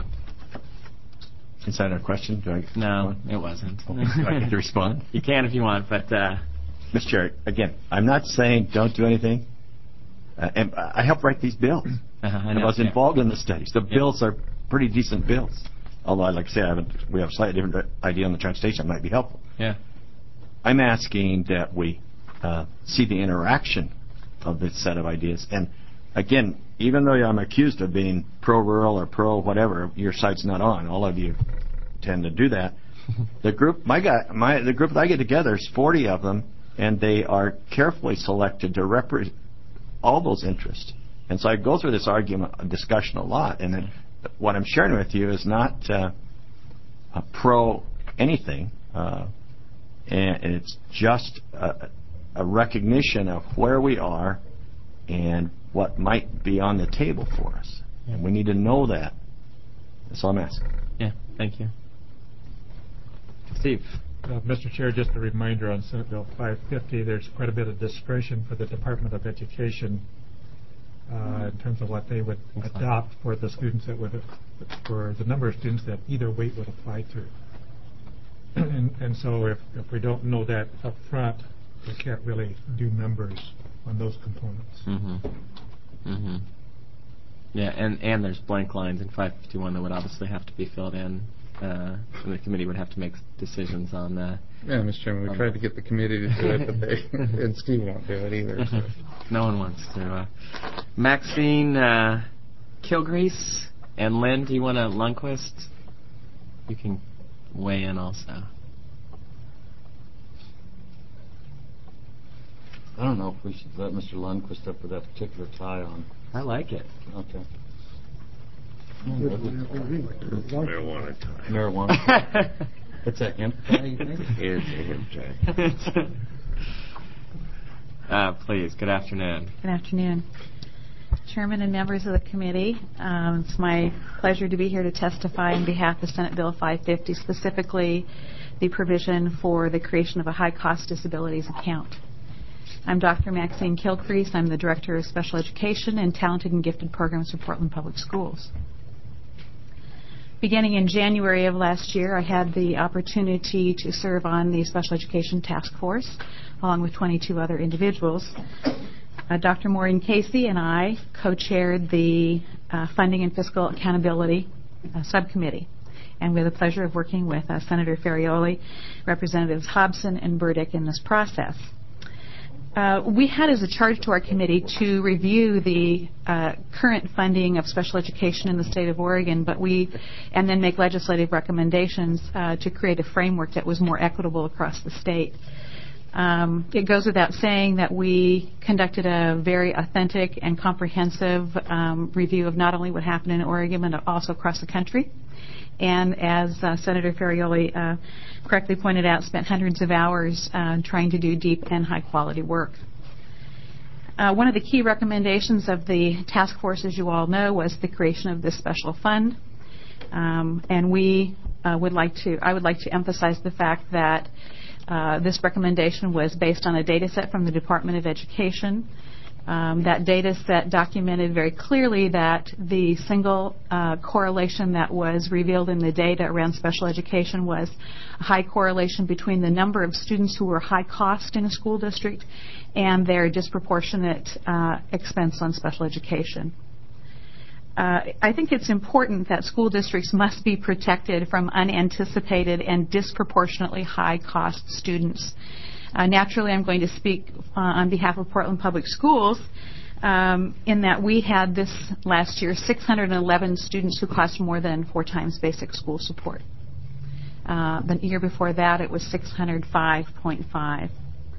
Is that a question? Do I no, respond? it wasn't. Do I get to respond? You can if you want, but... Uh, Mister Chair, again, I'm not saying don't do anything. Uh, and I helped write these bills. Uh-huh, I, and know, I was yeah. involved in the studies. The yeah. bills are pretty decent bills. Although, like I say, I haven't, we have a slightly different idea on the transportation that might be helpful. Yeah. I'm asking that we uh, see the interaction of this set of ideas. And again, even though I'm accused of being pro-rural or pro-whatever, your side's not on. All of you tend to do that. The group, my guy, my the group that I get together is forty of them, and they are carefully selected to represent all those interests. And so I go through this argument, discussion a lot, and then what I'm sharing with you is not uh, a pro anything, uh, and it's just a, a recognition of where we are and what might be on the table for us. And we need to know that. That's all I'm asking. Yeah, thank you. Steve. Uh, Mister Chair, just a reminder on Senate Bill five fifty, there's quite a bit of discretion for the Department of Education uh, in terms of what they would adopt for the students that would, for the number of students that either weight would apply to. and, and so if, if we don't know that up front, we can't really do numbers on those components. Mm-hmm. Mm-hmm. Yeah, and, and there's blank lines in five fifty-one that would obviously have to be filled in. Uh, and the committee would have to make decisions on that. Yeah, Mister Chairman, we tried to get the committee to do it, but they and Steve won't do it either. So. No one wants to. Uh, Maxine uh, Kilgrease and Lynn, do you want to Lundquist? You can weigh in also. I don't know if we should let Mister Lundquist up with that particular tie on. I like it. Okay. Marijuana tie. Marijuana. What's that, hemp tie, you think? It's a hemp tie. uh, please, good afternoon. Good afternoon. Chairman and members of the committee, um, it's my pleasure to be here to testify on behalf of Senate Bill five fifty, specifically the provision for the creation of a high-cost disabilities account. I'm Doctor Maxine Kilgrease. I'm the Director of Special Education and Talented and Gifted Programs for Portland Public Schools. Beginning in January of last year, I had the opportunity to serve on the Special Education Task Force, along with twenty-two other individuals. Uh, Doctor Maureen Casey and I co-chaired the uh, Funding and Fiscal Accountability uh, Subcommittee, and we had the pleasure of working with uh, Senator Ferrioli, Representatives Hobson and Burdick in this process. Uh, we had as a charge to our committee to review the uh, current funding of special education in the state of Oregon, but we, and then make legislative recommendations uh, to create a framework that was more equitable across the state. Um, it goes without saying that we conducted a very authentic and comprehensive um, review of not only what happened in Oregon, but also across the country. And as uh, Senator Ferrioli uh, correctly pointed out, spent hundreds of hours uh, trying to do deep and high-quality work. Uh, one of the key recommendations of the task force, as you all know, was the creation of this special fund. Um, and we uh, would like to, I would like to emphasize the fact that uh, this recommendation was based on a data set from the Department of Education. Um, that data set documented very clearly that the single uh, correlation that was revealed in the data around special education was a high correlation between the number of students who were high cost in a school district and their disproportionate uh, expense on special education. Uh, I think it's important that school districts must be protected from unanticipated and disproportionately high cost students. Uh, naturally, I'm going to speak uh, on behalf of Portland Public Schools um, in that we had this last year six hundred eleven students who cost more than four times basic school support. Uh, the year before that, it was six hundred five point five.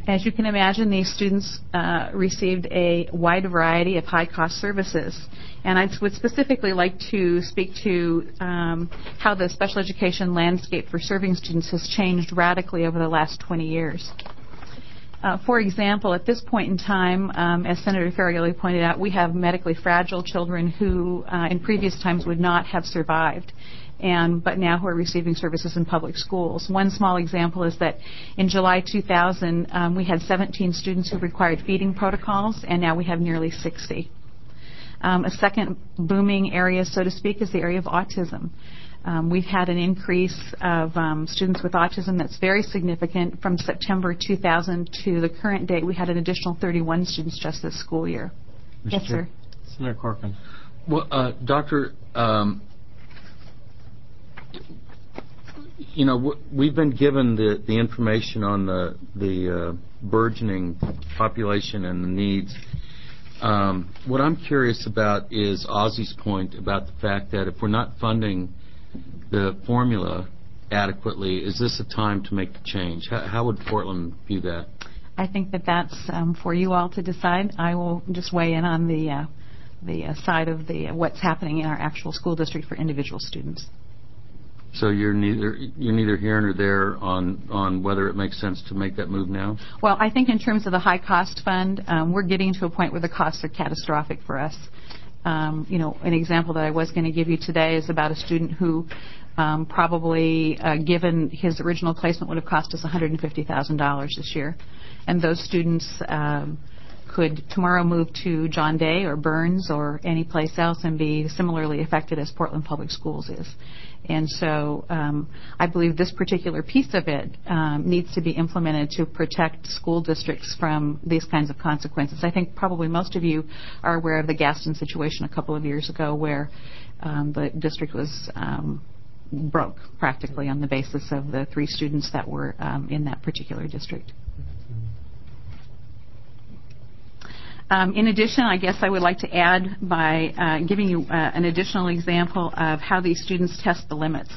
As you can imagine, these students uh, received a wide variety of high-cost services. And I would specifically like to speak to um, how the special education landscape for serving students has changed radically over the last twenty years. Uh, for example, at this point in time, um, as Senator Farragher pointed out, we have medically fragile children who uh, in previous times would not have survived, and but now who are receiving services in public schools. One small example is that in July two thousand, um, we had seventeen students who required feeding protocols, and now we have nearly sixty. Um, a second booming area, so to speak, is the area of autism. Um, we've had an increase of um, students with autism that's very significant. From September two thousand to the current date, we had an additional thirty-one students just this school year. Mister Yes, sir. Senator Corcoran. Well, uh, Doctor, um, you know, w- we've been given the, the information on the, the uh, burgeoning population and the needs. Um, what I'm curious about is Ozzy's point about the fact that if we're not funding the formula adequately, is this a time to make the change? How, how would Portland view that? I think that that's um, for you all to decide. I will just weigh in on the uh, the uh, side of the uh, what's happening in our actual school district for individual students. So you're neither you're neither here nor there on on whether it makes sense to make that move now? Well, I think in terms of the high cost fund, um, we're getting to a point where the costs are catastrophic for us. Um, you know, an example that I was going to give you today is about a student who um, probably, uh, given his original placement, would have cost us one hundred fifty thousand dollars this year. And those students um, could tomorrow move to John Day or Burns or any place else and be similarly affected as Portland Public Schools is. And so um, I believe this particular piece of it um, needs to be implemented to protect school districts from these kinds of consequences. I think probably most of you are aware of the Gaston situation a couple of years ago where um, the district was um, broke practically on the basis of the three students that were um, in that particular district. Um, in addition, I guess I would like to add by uh, giving you uh, an additional example of how these students test the limits.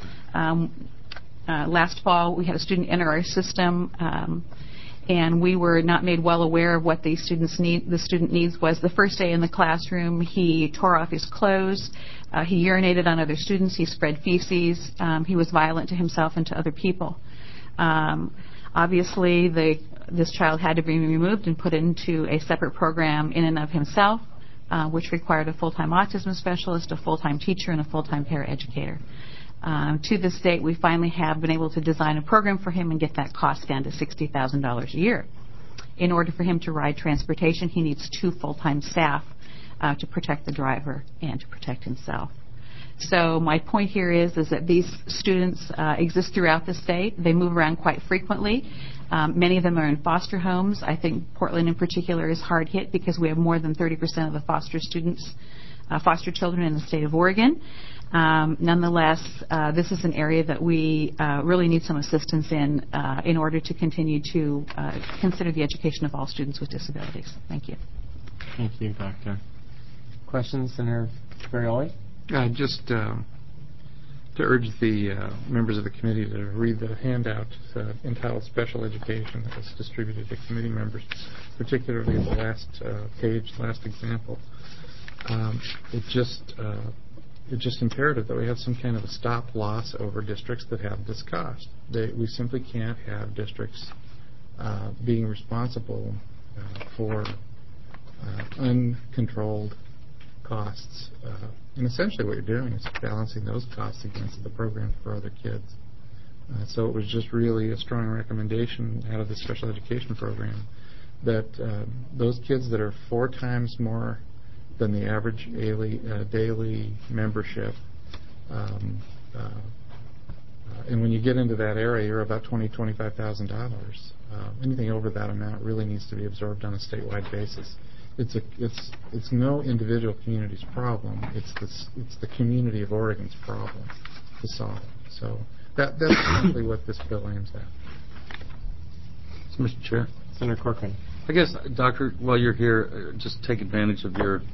Um, uh, last fall, we had a student enter our system, um, and we were not made well aware of what the students need. The student needs was the first day in the classroom, he tore off his clothes, uh, he urinated on other students, he spread feces, um, he was violent to himself and to other people. Um, obviously, the this child had to be removed and put into a separate program in and of himself, uh, which required a full-time autism specialist, a full-time teacher, and a full-time paraeducator. Um, to this date, we finally have been able to design a program for him and get that cost down to sixty thousand dollars a year. In order for him to ride transportation, he needs two full-time staff uh, to protect the driver and to protect himself. So my point here is, is that these students uh, exist throughout the state. They move around quite frequently. Um, many of them are in foster homes. I think Portland in particular is hard hit because we have more than thirty percent of the foster students, uh, foster children in the state of Oregon. Um, nonetheless, uh, this is an area that we uh, really need some assistance in uh, in order to continue to uh, consider the education of all students with disabilities. Thank you. Thank you, Doctor. Questions, Senator Ferrioli? Uh, just uh, to urge the uh, members of the committee to read the handout uh, entitled Special Education that was distributed to committee members, particularly the last uh, page, last example. Um, it just uh, it's just imperative that we have some kind of a stop loss over districts that have this cost. They, we simply can't have districts uh, being responsible uh, for uh, uncontrolled costs. Uh, and essentially what you're doing is balancing those costs against the program for other kids. Uh, so it was just really a strong recommendation out of the special education program that uh, those kids that are four times more than the average daily, uh, daily membership, um, uh, uh, and when you get into that area, you're about twenty thousand dollars, twenty-five thousand dollars. Uh, anything over that amount really needs to be absorbed on a statewide basis. It's a it's it's no individual community's problem. It's the it's the community of Oregon's problem to solve. So that that's exactly what this bill aims at. So, Mister Chair, Senator Corcoran. I guess, Doctor, while you're here, uh, just take advantage of your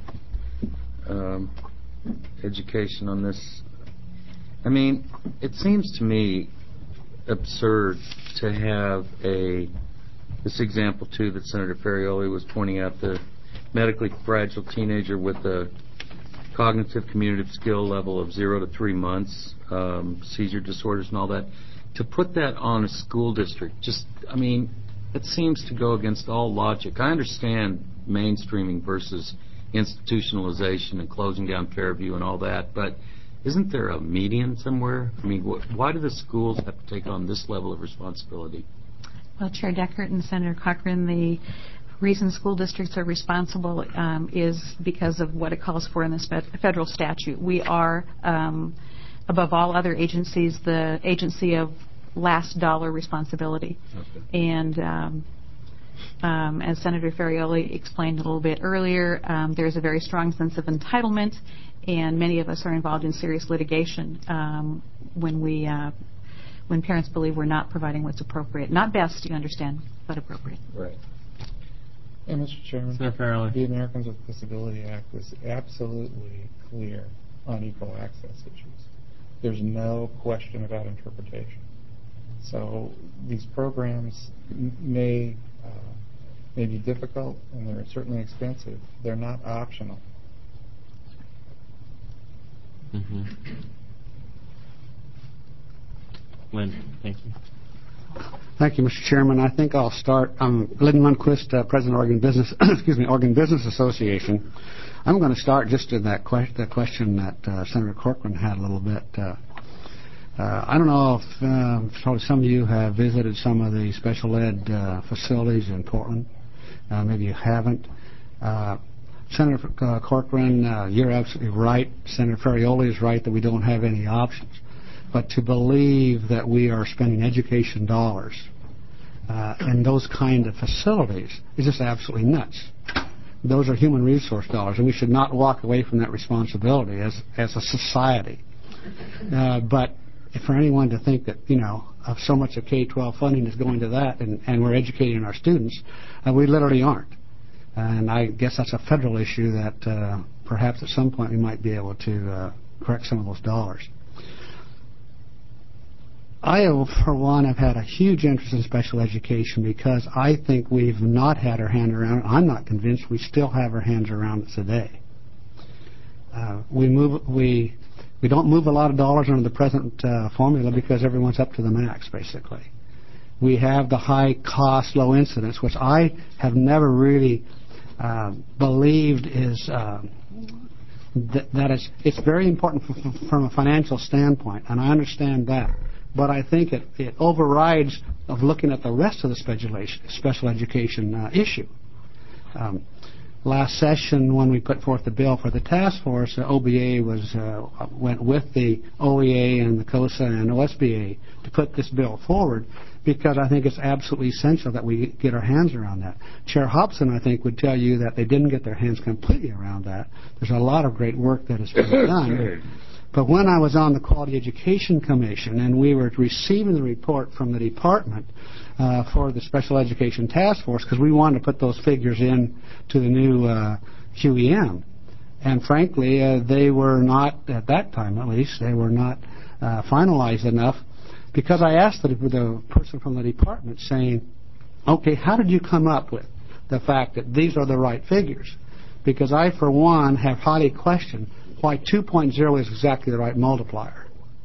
um, education on this. I mean, it seems to me absurd to have a this example, too, that Senator Ferrioli was pointing out, the medically fragile teenager with a cognitive communicative skill level of zero to three months, um, seizure disorders and all that, to put that on a school district, just, I mean, it seems to go against all logic. I understand mainstreaming versus institutionalization and closing down Fairview and all that, but isn't there a median somewhere? I mean, wh- why do the schools have to take on this level of responsibility? Well, Chair Deckert and Senator Cochran, the reason school districts are responsible um, is because of what it calls for in the spe- federal statute. We are, um, above all other agencies, the agency of last dollar responsibility. Okay. And um, um, as Senator Ferrioli explained a little bit earlier, um, there's a very strong sense of entitlement, and many of us are involved in serious litigation um, when we uh, when parents believe we're not providing what's appropriate. Not best, you understand, but appropriate. Right. And Mister Chairman, Senator Farrelly. The Americans with Disability Act is absolutely clear on equal access issues. There's no question about interpretation. So these programs m- may uh, may be difficult, and they're certainly expensive. They're not optional. Mm-hmm. Lynn, thank you. Thank you, Mister Chairman. I think I'll start. I'm Lynn Lundquist, uh, President of Oregon Business, excuse me, Oregon Business Association. I'm going to start just in that, que- that question that uh, Senator Corcoran had a little bit. Uh, uh, I don't know if um, probably some of you have visited some of the special ed uh, facilities in Portland. Uh, maybe you haven't. Uh, Senator uh, Corcoran, uh, you're absolutely right. Senator Ferrioli is right that we don't have any options. But to believe that we are spending education dollars uh, in those kind of facilities is just absolutely nuts. Those are human resource dollars, and we should not walk away from that responsibility as as a society. Uh, but for anyone to think that, you know, of so much of K twelve funding is going to that and, and we're educating our students, uh, we literally aren't. And I guess that's a federal issue that uh, perhaps at some point we might be able to uh, correct some of those dollars. I, for one, have had a huge interest in special education because I think we've not had our hand around it. I'm not convinced we still have our hands around it today. Uh, we move, we, we don't move a lot of dollars under the present uh, formula because everyone's up to the max, basically. We have the high cost, low incidence, which I have never really uh, believed is uh, th- that is, it's very important f- f- from a financial standpoint, and I understand that. But I think it, it overrides of looking at the rest of the special, special education uh, issue. Um, last session, when we put forth the bill for the task force, the O B A was uh, went with the O E A and the COSA and O S B A to put this bill forward because I think it's absolutely essential that we get our hands around that. Chair Hobson, I think, would tell you that they didn't get their hands completely around that. There's a lot of great work that has been done. But when I was on the Quality Education Commission and we were receiving the report from the department uh, for the Special Education Task Force, because we wanted to put those figures in to the new uh, Q E M, and frankly, uh, they were not, at that time at least, they were not uh, finalized enough, because I asked the, the person from the department saying, okay, how did you come up with the fact that these are the right figures? Because I, for one, have highly questioned why two point oh is exactly the right multiplier.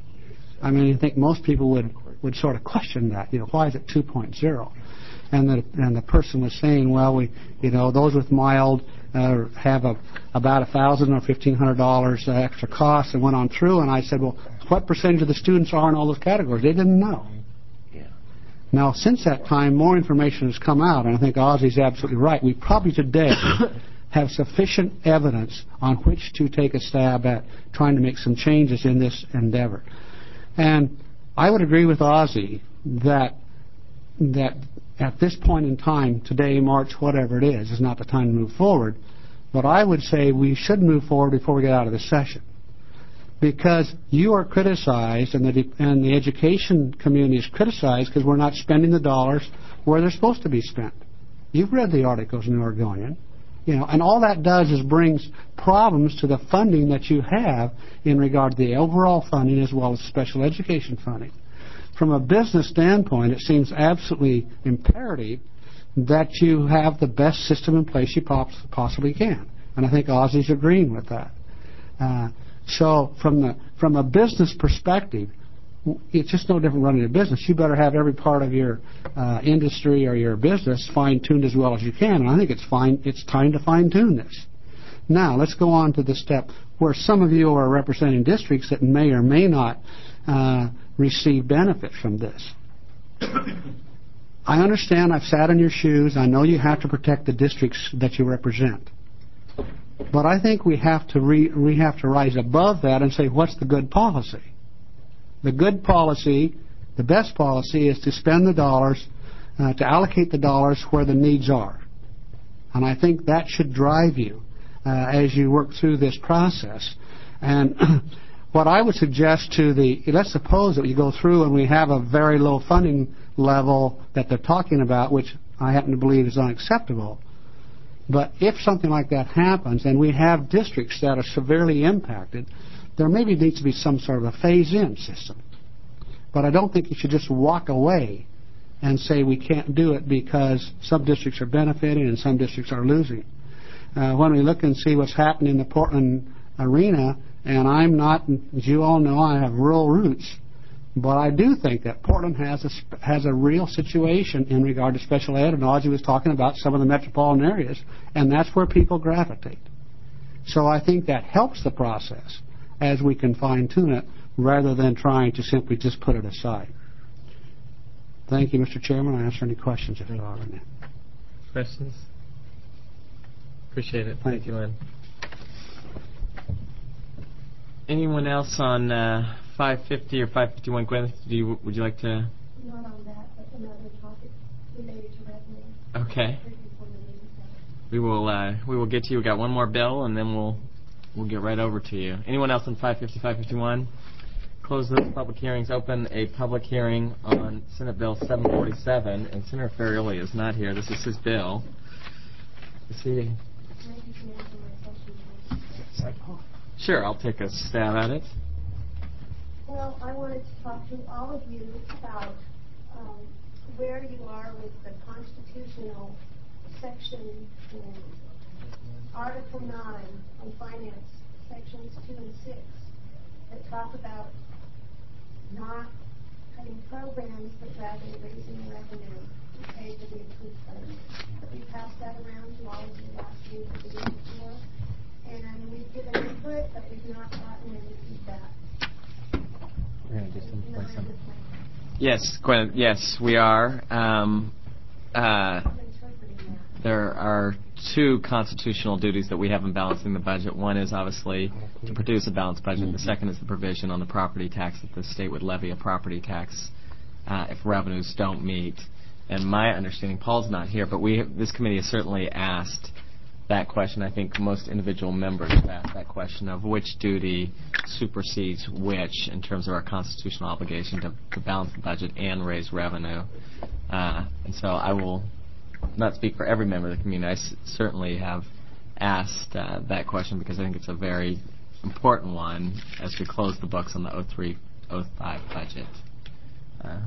I mean, I think most people would, would sort of question that. You know, why is it two point oh? And the and the person was saying, well, we, you know, those with mild uh, have a, about a thousand or fifteen hundred dollars uh, extra costs, and went on through. And I said, well, what percentage of the students are in all those categories? They didn't know. Yeah. Now, since that time, more information has come out, and I think Ozzy's absolutely right. We probably today have sufficient evidence on which to take a stab at trying to make some changes in this endeavor. And I would agree with Ozzy that that at this point in time, today, March, whatever it is, is not the time to move forward. But I would say we should move forward before we get out of this session. Because you are criticized, and the, and the education community is criticized because we're not spending the dollars where they're supposed to be spent. You've read the articles in the Oregonian. You know, and all that does is brings problems to the funding that you have in regard to the overall funding as well as special education funding. From a business standpoint, it seems absolutely imperative that you have the best system in place you pos- possibly can. And I think Ozzy's agreeing with that. Uh, so from the from a business perspective, it's just no different running a business. You better have every part of your uh, industry or your business fine-tuned as well as you can. And I think it's fine. It's time to fine-tune this. Now, let's go on to the step where some of you are representing districts that may or may not uh, receive benefit from this. I understand. I've sat in your shoes. I know you have to protect the districts that you represent. But I think we have to re- we have to rise above that and say, what's the good policy? The good policy, the best policy, is to spend the dollars, uh, to allocate the dollars where the needs are. And I think that should drive you uh, as you work through this process. And what I would suggest to the, let's suppose that you go through and we have a very low funding level that they're talking about, which I happen to believe is unacceptable. But if something like that happens and we have districts that are severely impacted, there maybe needs to be some sort of a phase-in system. But I don't think you should just walk away and say we can't do it because some districts are benefiting and some districts are losing. Uh, when we look and see what's happening in the Portland arena, and I'm not, as you all know, I have rural roots, but I do think that Portland has a, has a real situation in regard to special ed, and Ozzy was talking about some of the metropolitan areas, and that's where people gravitate. So I think that helps the process as we can fine-tune it rather than trying to simply just put it aside. Thank you, Mister Chairman. I answer any questions if there are any. Questions? Appreciate it. Thank Thank you, Lynn. Anyone else on uh, five fifty or five fifty-one? Gwyneth, do you, would you like to? Not on that, but another topic related to revenue. Okay. We will. Uh, we will get to you. We got one more bill, and then we'll we'll get right over to you. Anyone else on five fifty, five fifty-one? Close those public hearings. Open a public hearing on Senate Bill seven forty-seven, and Senator Ferrioli is not here. This is his bill. Is he? Sure, I'll take a stab at it. Well, I wanted to talk to all of you about um, where you are with the constitutional section in Article nine on finance, sections two and six, that talk about not cutting programs, but rather raising revenue to pay for the approved funds. We passed that around to all of you last week or the week before, and we've given input, but we've not gotten any feedback. We're going to do some Yes, Gwen, yes, we are. Um, uh, there are two constitutional duties that we have in balancing the budget. One is obviously to produce a balanced budget. The second is the provision on the property tax that the state would levy a property tax uh, if revenues don't meet. And my understanding, Paul's not here, but we this committee has certainly asked that question. I think most individual members have asked that question of which duty supersedes which in terms of our constitutional obligation to, to balance the budget and raise revenue. Uh, and so I will not speak for every member of the community. I s- certainly have asked uh, that question because I think it's a very important one as we close the books on the oh three oh five budget. Uh,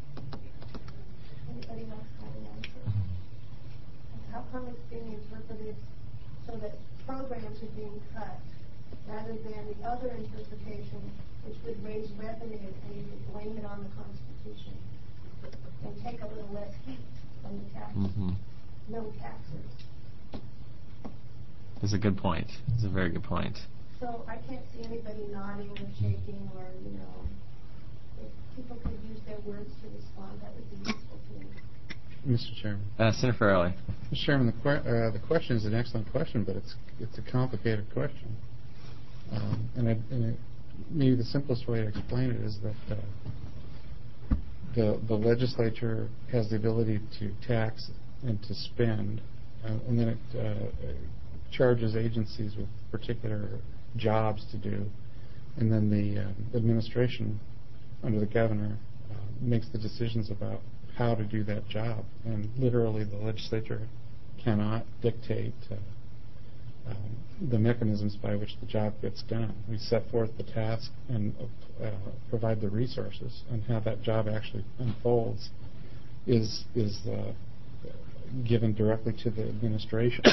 Anybody else have an answer? How come it's being interpreted so that programs are being cut rather than the other interpretation, which would raise revenue and you could blame it on the Constitution and take a little less heat from the taxes? mm-hmm. No taxes. It's a good point. It's a very good point. So I can't see anybody nodding or shaking or, you know, if people could use their words to respond, that would be useful to me. Mister Chairman. Uh, Senator Farrelly. Mister Chairman, the, que- uh, the question is an excellent question, but it's it's a complicated question. Um, and, it, and it, maybe the simplest way to explain it is that uh, the the legislature has the ability to tax and to spend, uh, and then it uh, charges agencies with particular jobs to do, and then the um, administration under the governor uh, makes the decisions about how to do that job. And literally the legislature cannot dictate uh, um, the mechanisms by which the job gets done. We set forth the task and uh, provide the resources, and how that job actually unfolds is is uh, given directly to the administration.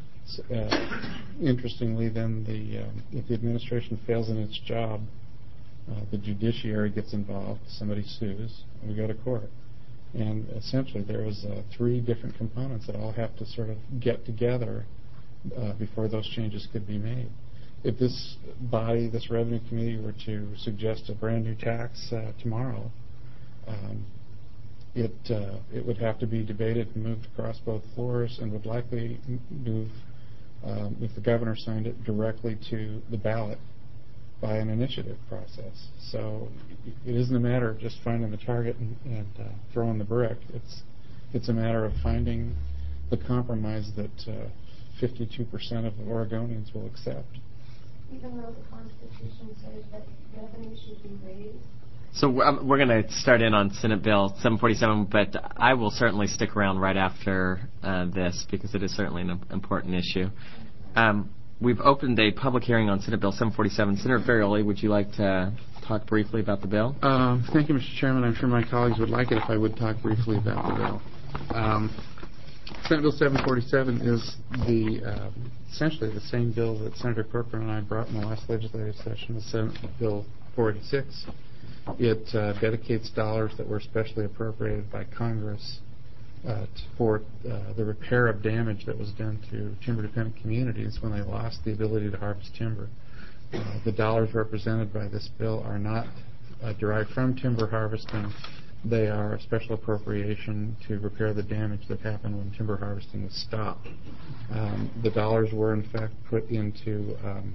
uh, interestingly, then the um, if the administration fails in its job, uh, the judiciary gets involved. Somebody sues, and we go to court. And essentially, there is uh, three different components that all have to sort of get together uh, before those changes could be made. If this body, this revenue committee, were to suggest a brand new tax uh, tomorrow, um, it uh, it would have to be debated and moved across both floors, and would likely move, um, if the governor signed it, directly to the ballot by an initiative process. So it isn't a matter of just finding the target and, and uh, throwing the brick. It's it's a matter of finding the compromise that uh, fifty-two percent of Oregonians will accept. Even though the Constitution says that revenue should be raised? So um, we're going to start in on Senate Bill seven forty-seven, but I will certainly stick around right after uh, this because it is certainly an important issue. Um, we've opened a public hearing on Senate Bill seven forty-seven. Senator Ferrioli, would you like to talk briefly about the bill? Um, thank you, Mister Chairman. I'm sure my colleagues would like it if I would talk briefly about the bill. Um, Senate Bill seven forty-seven is the uh, essentially the same bill that Senator Corcoran and I brought in the last legislative session, the Senate Bill four eighty-six. It uh, dedicates dollars that were specially appropriated by Congress uh, for uh, the repair of damage that was done to timber-dependent communities when they lost the ability to harvest timber. Uh, the dollars represented by this bill are not uh, derived from timber harvesting. They are a special appropriation to repair the damage that happened when timber harvesting was stopped. Um, the dollars were, in fact, put into um,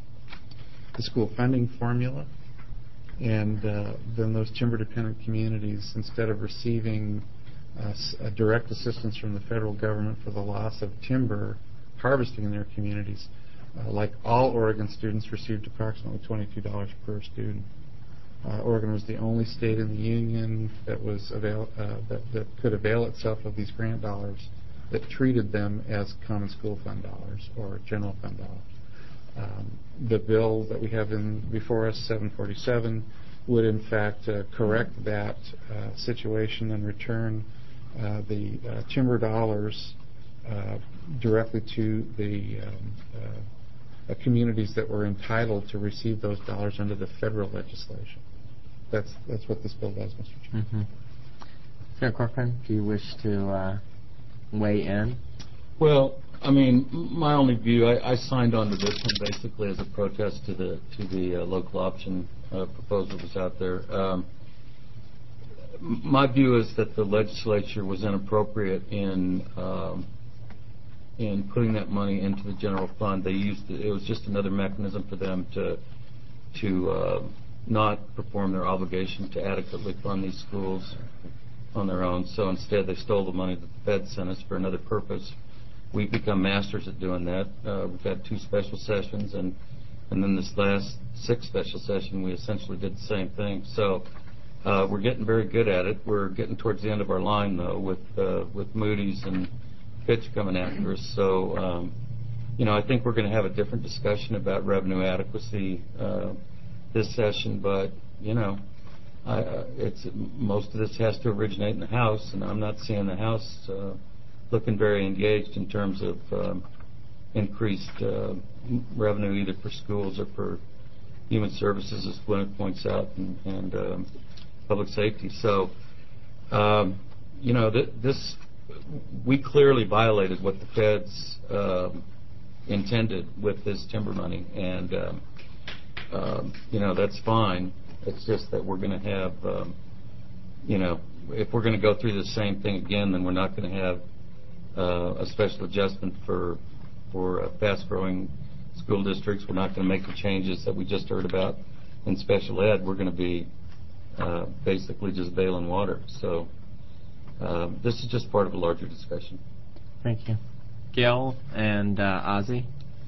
the school funding formula, and uh, then those timber-dependent communities, instead of receiving uh, a direct assistance from the federal government for the loss of timber harvesting in their communities, uh, like all Oregon students, received approximately twenty-two dollars per student. Uh, Oregon was the only state in the union that was avail- uh, that, that could avail itself of these grant dollars that treated them as common school fund dollars or general fund dollars. Um, the bill that we have in before us, seven forty-seven, would in fact uh, correct that uh, situation and return uh, the uh, timber dollars uh, directly to the um, uh, uh, communities that were entitled to receive those dollars under the federal legislation. That's that's what this bill does, Mister Chairman. Mm-hmm. Senator Corcoran, do you wish to uh, weigh in? Well, I mean, my only view, I, I signed on to this one basically as a protest to the to the uh, local option uh, proposal that was out there. Um, my view is that the legislature was inappropriate in um, in putting that money into the general fund. They used it, it was just another mechanism for them to to uh, not perform their obligation to adequately fund these schools on their own. So instead, they stole the money that the Fed sent us for another purpose. We've become masters at doing that. Uh, we've had two special sessions, and and then this last sixth special session, we essentially did the same thing. So uh, we're getting very good at it. We're getting towards the end of our line, though, with uh, with Moody's and Fitch coming after us. So, um, you know, I think we're going to have a different discussion about revenue adequacy uh, this session. But you know, I, uh, it's most of this has to originate in the House, and I'm not seeing the House Uh, looking very engaged in terms of um, increased uh, revenue either for schools or for human services, as Gwyneth points out, and, and um, public safety. So, um, you know, th- this we clearly violated what the feds um, intended with this timber money, and um, um, you know that's fine. It's just that we're going to have, um, you know, if we're going to go through the same thing again, then we're not going to have Uh, a special adjustment for for uh, fast-growing school districts. We're not going to make the changes that we just heard about in special ed. We're going to be uh, basically just bailing water. So uh, this is just part of a larger discussion. Thank you. Gil and uh, Ozzie?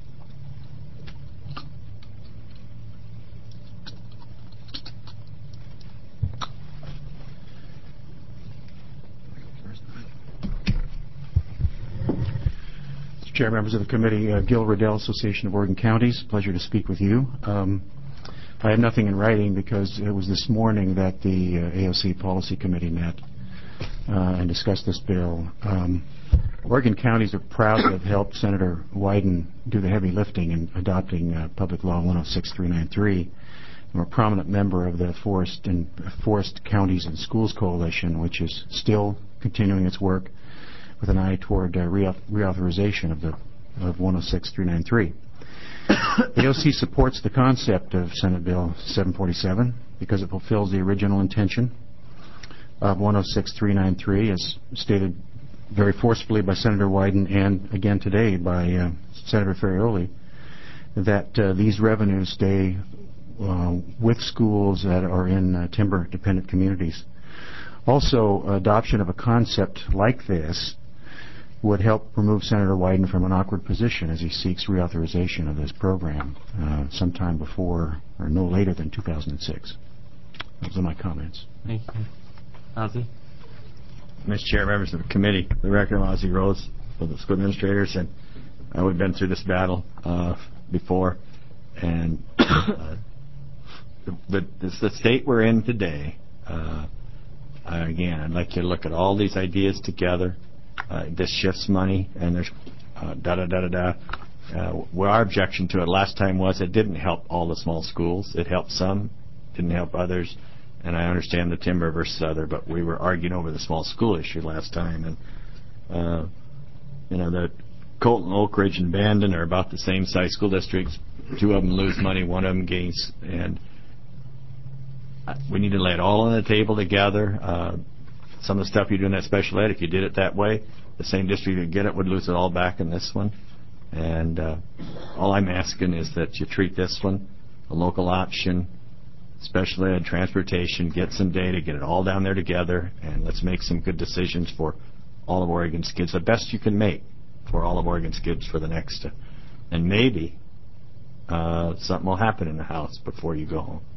Chair, members of the committee, uh, Gil Riddell, Association of Oregon Counties. Pleasure to speak with you. Um, I have nothing in writing because it was this morning that the uh, A O C Policy Committee met. uh, and discuss this bill. Um, Oregon counties are proud to have helped Senator Wyden do the heavy lifting in adopting uh, Public Law one oh six three ninety-three. We're a prominent member of the Forest and Forest Counties and Schools Coalition, which is still continuing its work with an eye toward uh, reauth- reauthorization of the of one oh six three ninety-three. The O C supports the concept of Senate Bill seven forty-seven because it fulfills the original intention of one oh six three ninety-three, as stated very forcefully by Senator Wyden and again today by uh, Senator Ferrioli, that uh, these revenues stay uh, with schools that are in uh, timber-dependent communities. Also, adoption of a concept like this would help remove Senator Wyden from an awkward position as he seeks reauthorization of this program uh, sometime before or no later than two thousand six. Those are my comments. Thank you. Ozzie? Mister Chair, members of the committee, the record of Ozzie Rose for the school administrators, and uh, we've been through this battle uh, before, and uh, the, the, the, the state we're in today, uh, again, I'd like you to look at all these ideas together. Uh, this shifts money, and there's uh, da da da da da. Uh, well, our objection to it last time was it didn't help all the small schools. It helped some, didn't help others. And I understand the timber versus other, but we were arguing over the small school issue last time. And, uh, you know, the Colton, Oak Ridge, and Bandon are about the same size school districts. Two of them lose money, one of them gains. And we need to lay it all on the table together. Uh, some of the stuff you do in that special ed, if you did it that way, the same district that get it would lose it all back in this one. And uh, all I'm asking is that you treat this one a local option, special ed, transportation, get some data, get it all down there together, and let's make some good decisions for all of Oregon's kids, the best you can make for all of Oregon's kids for the next. Uh, and maybe uh, something will happen in the House before you go home.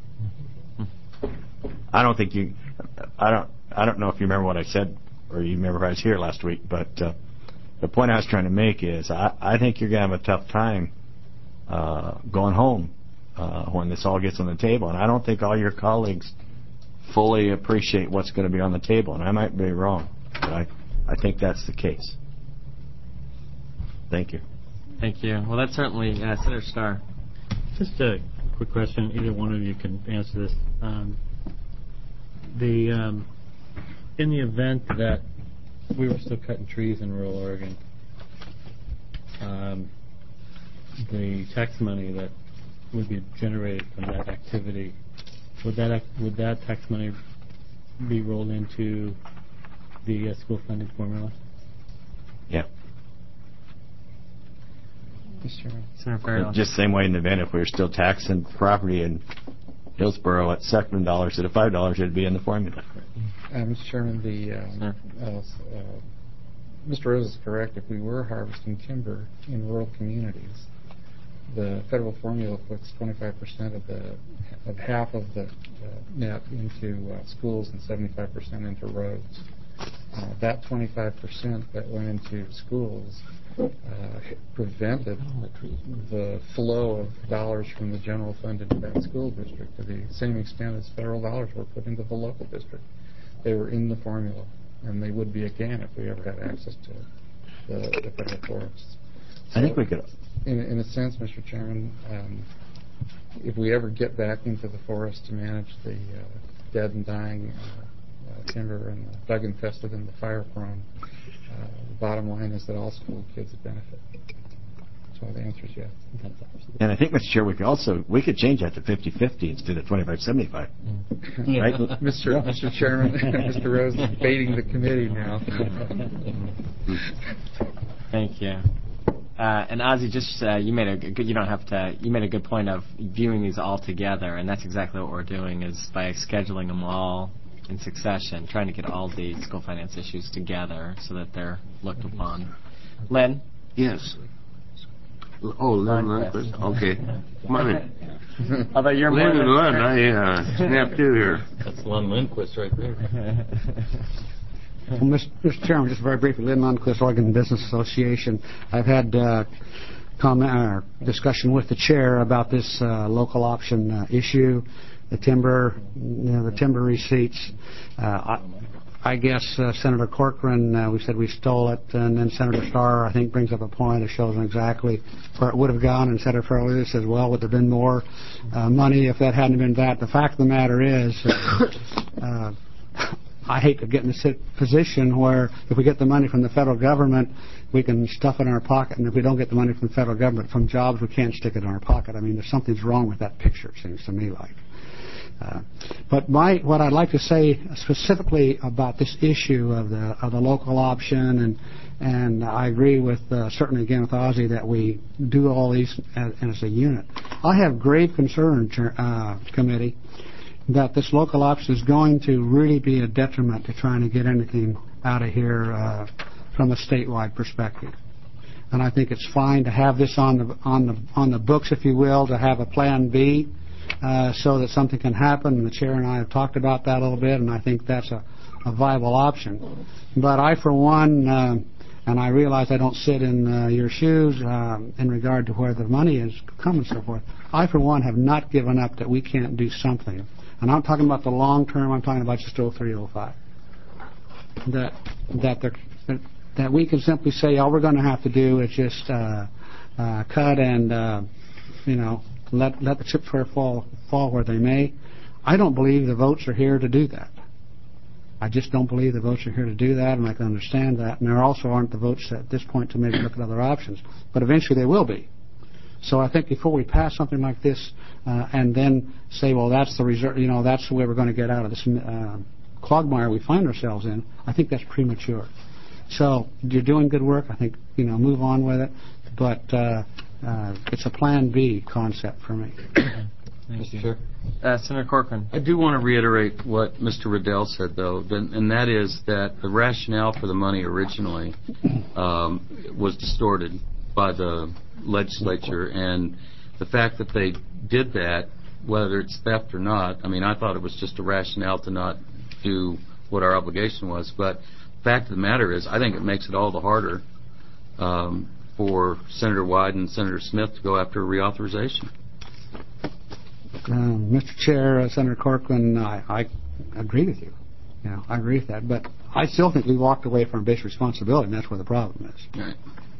I don't think you. I don't. I don't know if you remember what I said, or you remember if I was here last week. But uh, the point I was trying to make is, I, I think you're going to have a tough time uh, going home uh, when this all gets on the table. And I don't think all your colleagues fully appreciate what's going to be on the table. And I might be wrong, but I, I think that's the case. Thank you. Thank you. Well, that's certainly uh, Senator Starr. Just a quick question. Either one of you can answer this. Um, the um, in the event that we were still cutting trees in rural Oregon, um, the tax money that would be generated from that activity, would that would that tax money be rolled into the uh, school funding formula? Yeah. Sure. Just the same way in the event if we were still taxing property in Hillsborough at seven dollars instead of five dollars, it'd be in the formula. Uh, Mister Chairman, the uh, uh, uh, Mister Rose is correct. If we were harvesting timber in rural communities, the federal formula puts twenty-five percent of the of half of the uh, net into uh, schools and seventy-five percent into roads. Uh, that twenty-five percent that went into schools uh, prevented the flow of dollars from the general fund into that school district to the same extent as federal dollars were put into the local district. They were in the formula, and they would be again if we ever had access to the, the federal forests. So I think we could. In, in a sense, Mister Chairman, um, if we ever get back into the forest to manage the uh, dead and dying uh, uh, timber and the bug infested and the fire prone, uh, the bottom line is that all school kids would benefit. So the answer is yes. And I think, Mister Chair, we could also we could change that to fifty-fifty instead of twenty-five seventy-five. Yeah. Right, Mister Yeah. Mister Chairman, Mister Rose is baiting the committee now. Thank you. Uh, and Ozzie, just uh, you made a good. You don't have to. You made a good point of viewing these all together, and that's exactly what we're doing. Is by scheduling them all in succession, trying to get all the school finance issues together so that they're looked upon. Len. Yes. Oh, Len Lundquist. Okay. Come on in. Although you're Len more and Len, I uh, snapped you here. That's Len Lundquist right there. Well, Mister Chairman, just very briefly, Lynn Lundquist, Oregon Business Association. I've had uh, comment or discussion with the chair about this uh, local option uh, issue, the timber, you know, the timber receipts. Uh, I, I guess uh, Senator Corcoran, uh, we said we stole it, and then Senator Starr, I think, brings up a point that shows exactly where it would have gone, and Senator Farrell says, well, would there have been more uh, money if that hadn't been that? The fact of the matter is, uh, uh, I hate to get in this position where if we get the money from the federal government, we can stuff it in our pocket, and if we don't get the money from the federal government, from jobs, we can't stick it in our pocket. I mean, there's something's wrong with that picture, it seems to me like. Uh, but my, what I'd like to say specifically about this issue of the of the local option, and and I agree with uh, certainly again with Ozzie that we do all these as, as a unit. I have grave concern, uh, committee, that this local option is going to really be a detriment to trying to get anything out of here uh, from a statewide perspective. And I think it's fine to have this on the on the on the books, if you will, to have a plan B. Uh, so that something can happen, and the chair and I have talked about that a little bit, and I think that's a, a viable option. But I, for one, uh, and I realize I don't sit in uh, your shoes uh, in regard to where the money is coming and so forth, I, for one, have not given up that we can't do something. And I'm not talking about the long term, I'm talking about just oh three oh five. That, that, there, that we can simply say all we're going to have to do is just uh, uh, cut and, uh, you know, Let, let the chips where fall, fall where they may. I don't believe the votes are here to do that. I just don't believe the votes are here to do that, and I can understand that. And there also aren't the votes at this point to maybe look at other options. But eventually they will be. So I think before we pass something like this uh, and then say, well, that's the reserve, you know, that's the way we're going to get out of this uh, quagmire we find ourselves in, I think that's premature. So you're doing good work. I think, you know, move on with it. But uh, Uh, it's a Plan B concept for me. Thank you. Sure. Uh, Senator Corcoran. I do want to reiterate what Mister Riddell said, though, and that is that the rationale for the money originally um, was distorted by the legislature, and the fact that they did that, whether it's theft or not, I mean, I thought it was just a rationale to not do what our obligation was, but the fact of the matter is I think it makes it all the harder um, for Senator Wyden and Senator Smith to go after a reauthorization. Uh, Mister Chair, uh, Senator Corcoran, I, I agree with you. You know, I agree with that. But I still think we walked away from basic responsibility, and that's where the problem is. Right.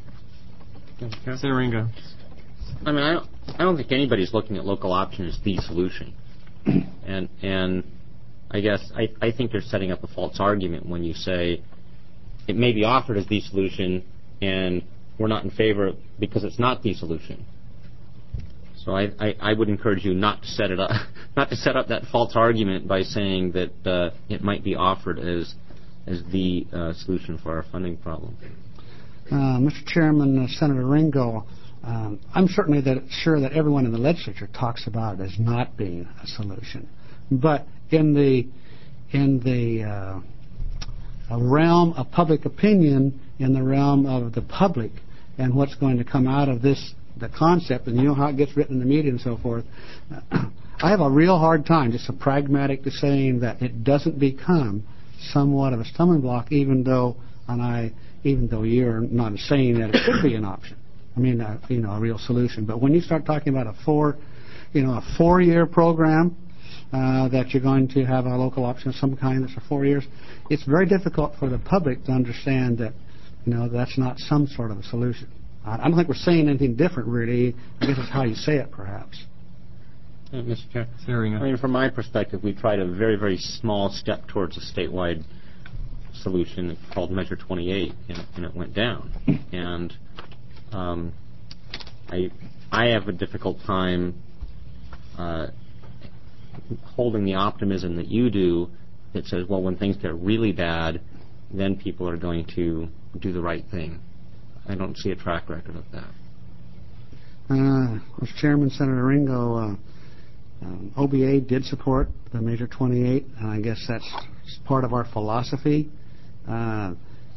Senator Ringo. I mean, I don't, I don't think anybody's looking at local option as the solution. and and I guess I, I think you're setting up a false argument when you say it may be offered as the solution and we're not in favor because it's not the solution. So I, I, I would encourage you not to set it up, not to set up that false argument by saying that uh, it might be offered as as the uh, solution for our funding problem. Uh, Mister Chairman, uh, Senator Ringo, um, I'm certainly that, sure that everyone in the legislature talks about it as not being a solution, but in the in the uh, realm of public opinion, in the realm of the public, and what's going to come out of this, the concept, and you know how it gets written in the media and so forth, uh, I have a real hard time, just a pragmatic to saying that it doesn't become somewhat of a stumbling block, even though, and I, even though you're not saying that it could be an option. I mean, uh, you know, a real solution. But when you start talking about a four, you know, a four-year program uh, that you're going to have a local option of some kind that's for four years, it's very difficult for the public to understand that, you know, that's not some sort of a solution. I don't think we're saying anything different, really. I guess it's how you say it, perhaps. Uh, Mister Chair, I mean, from my perspective, we tried a very, very small step towards a statewide solution called Measure twenty-eight, and, and it went down. And um, I, I have a difficult time uh, holding the optimism that you do that says, well, when things get really bad, then people are going to do the right thing. I don't see a track record of that. Uh, Mister Chairman, Senator Ringo, uh, um, O B A did support the Measure twenty-eight, and I guess that's part of our philosophy. Uh,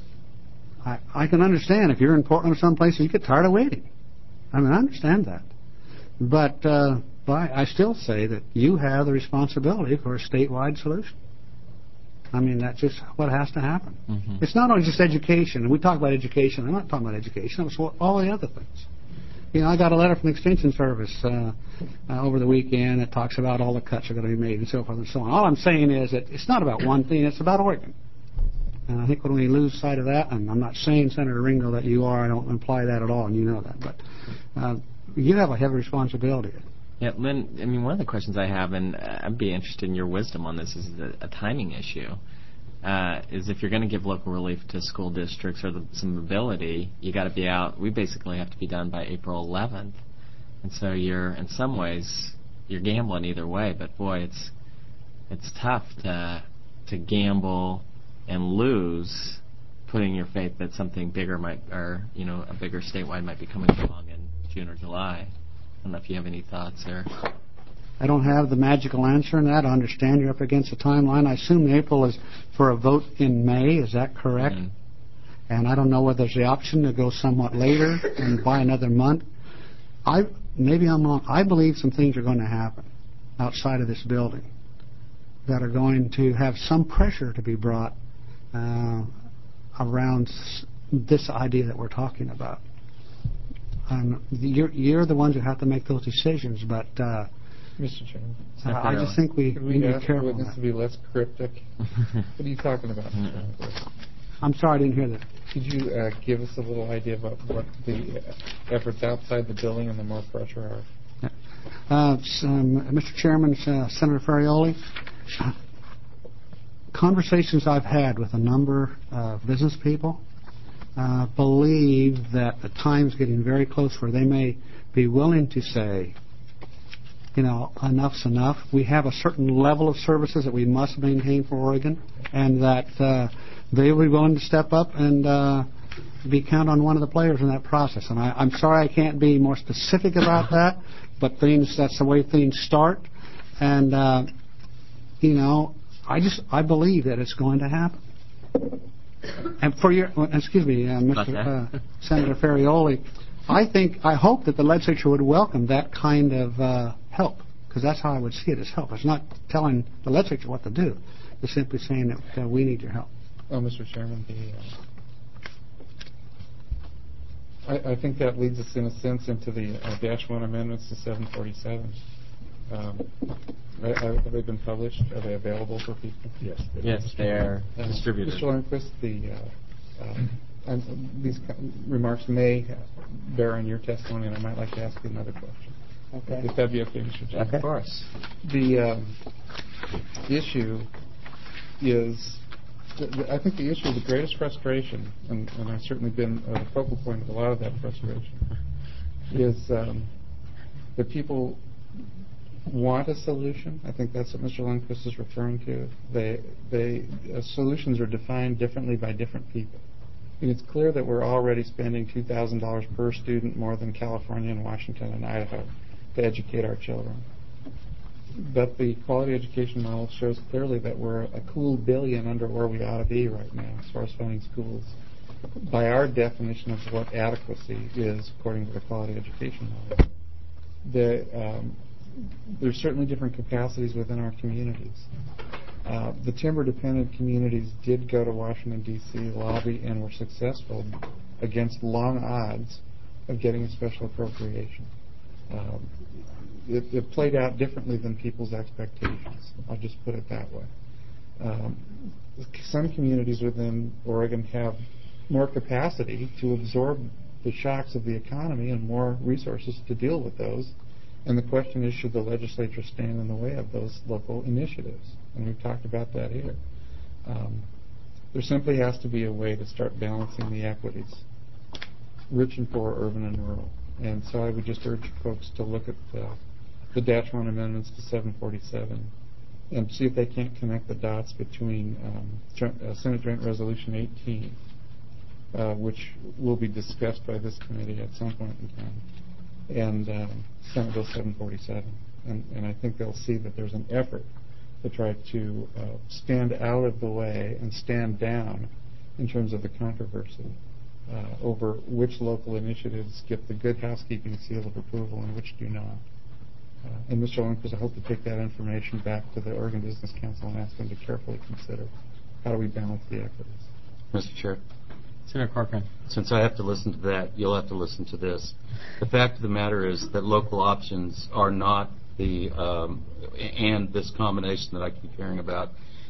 I, I can understand if you're in Portland or someplace, you get tired of waiting. I mean, I understand that. But, uh, but I still say that you have the responsibility for a statewide solution. I mean, that's just what has to happen. Mm-hmm. It's not only just education. And we talk about education. I'm not talking about education. It's all the other things. You know, I got a letter from the Extension Service uh, uh, over the weekend that talks about all the cuts that are going to be made and so forth and so on. All I'm saying is that it's not about one thing. It's about Oregon. And I think when we lose sight of that, and I'm not saying, Senator Ringo, that you are, I don't imply that at all, and you know that, but uh, you have a heavy responsibility. Yeah, Lynn, I mean, one of the questions I have, and I'd be interested in your wisdom on this, is a, a timing issue. Uh, is if you're going to give local relief to school districts or the, some ability, you got to be out. We basically have to be done by April eleventh, and so you're, in some ways, you're gambling either way. But boy, it's it's tough to to gamble and lose, putting your faith that something bigger might, or you know, a bigger statewide might be coming along in June or July. I don't know if you have any thoughts there. I don't have the magical answer on that. I understand you're up against a timeline. I assume April is for a vote in May. Is that correct? Mm. And I don't know whether there's the option to go somewhat later and buy another month. I maybe I'm wrong. I believe some things are going to happen outside of this building that are going to have some pressure to be brought uh, around this idea that we're talking about. Um, you're, you're the ones who have to make those decisions, but. Uh, Mister Chairman. Uh, I just think we Could we we need to ask be the careful. witness to be less cryptic? What are you talking about? I'm sorry, I didn't hear that. Could you uh, give us a little idea about what the efforts outside the building and the more pressure are? Uh, um, Mister Chairman, uh, Senator Ferrioli, uh, conversations I've had with a number of business people uh, believe that the time's getting very close where they may be willing to say, you know, enough's enough. We have a certain level of services that we must maintain for Oregon, and that uh, they will be willing to step up and uh, be count on one of the players in that process. And I, I'm sorry I can't be more specific about that, but things that's the way things start. And, uh, you know, I just I believe that it's going to happen. And for your, excuse me, uh, Mister Uh, Senator Ferrioli, I think, I hope that the legislature would welcome that kind of uh, help, because that's how I would see it as help. It's not telling the legislature what to do. It's simply saying that uh, we need your help. Well, Mister Chairman, the, uh, I, I think that leads us in a sense into the uh, dash one amendments to seven forty-seven. Um, I, I, have they been published? Are they available for people? Yes. Yes, they are uh, distributed. Mister Lundquist, the uh, um, and these remarks may bear on your testimony, and I might like to ask you another question. Okay. If that'd be okay, Mister Chairman. Okay. Of course. The um, issue is, the, the, I think the issue of the greatest frustration, and, and I've certainly been a focal point of a lot of that frustration, is um, that people want a solution. I think that's what Mister Lundquist is referring to. They, they, uh, solutions are defined differently by different people. And it's clear that we're already spending two thousand dollars per student more than California and Washington and Idaho to educate our children. But the quality education model shows clearly that we're a cool billion under where we ought to be right now as far as funding schools, by our definition of what adequacy is according to the quality education model. The, um, there's certainly different capacities within our communities. Uh, the timber-dependent communities did go to Washington, D C, lobby, and were successful against long odds of getting a special appropriation. Um, it, it played out differently than people's expectations. I'll just put it that way. Um, some communities within Oregon have more capacity to absorb the shocks of the economy and more resources to deal with those. And the question is, should the legislature stand in the way of those local initiatives? And we've talked about that here. Um, there simply has to be a way to start balancing the equities, rich and poor, urban and rural. And so I would just urge folks to look at uh, the dash one amendments to seven forty-seven and see if they can't connect the dots between um, Joint, uh, Senate Joint Resolution eighteen, uh, which will be discussed by this committee at some point in time, and um, Senate Bill seven forty-seven. And, and I think they'll see that there's an effort to try to uh, stand out of the way and stand down in terms of the controversy uh, over which local initiatives get the good housekeeping seal of approval and which do not. Uh, and Mister Lundquist, I hope to take that information back to the Oregon Business Council and ask them to carefully consider how do we balance the equities. Mister Chair. Senator Corcoran. Since I have to listen to that, you'll have to listen to this. The fact of the matter is that local options are not the, um, and this combination that I keep hearing about,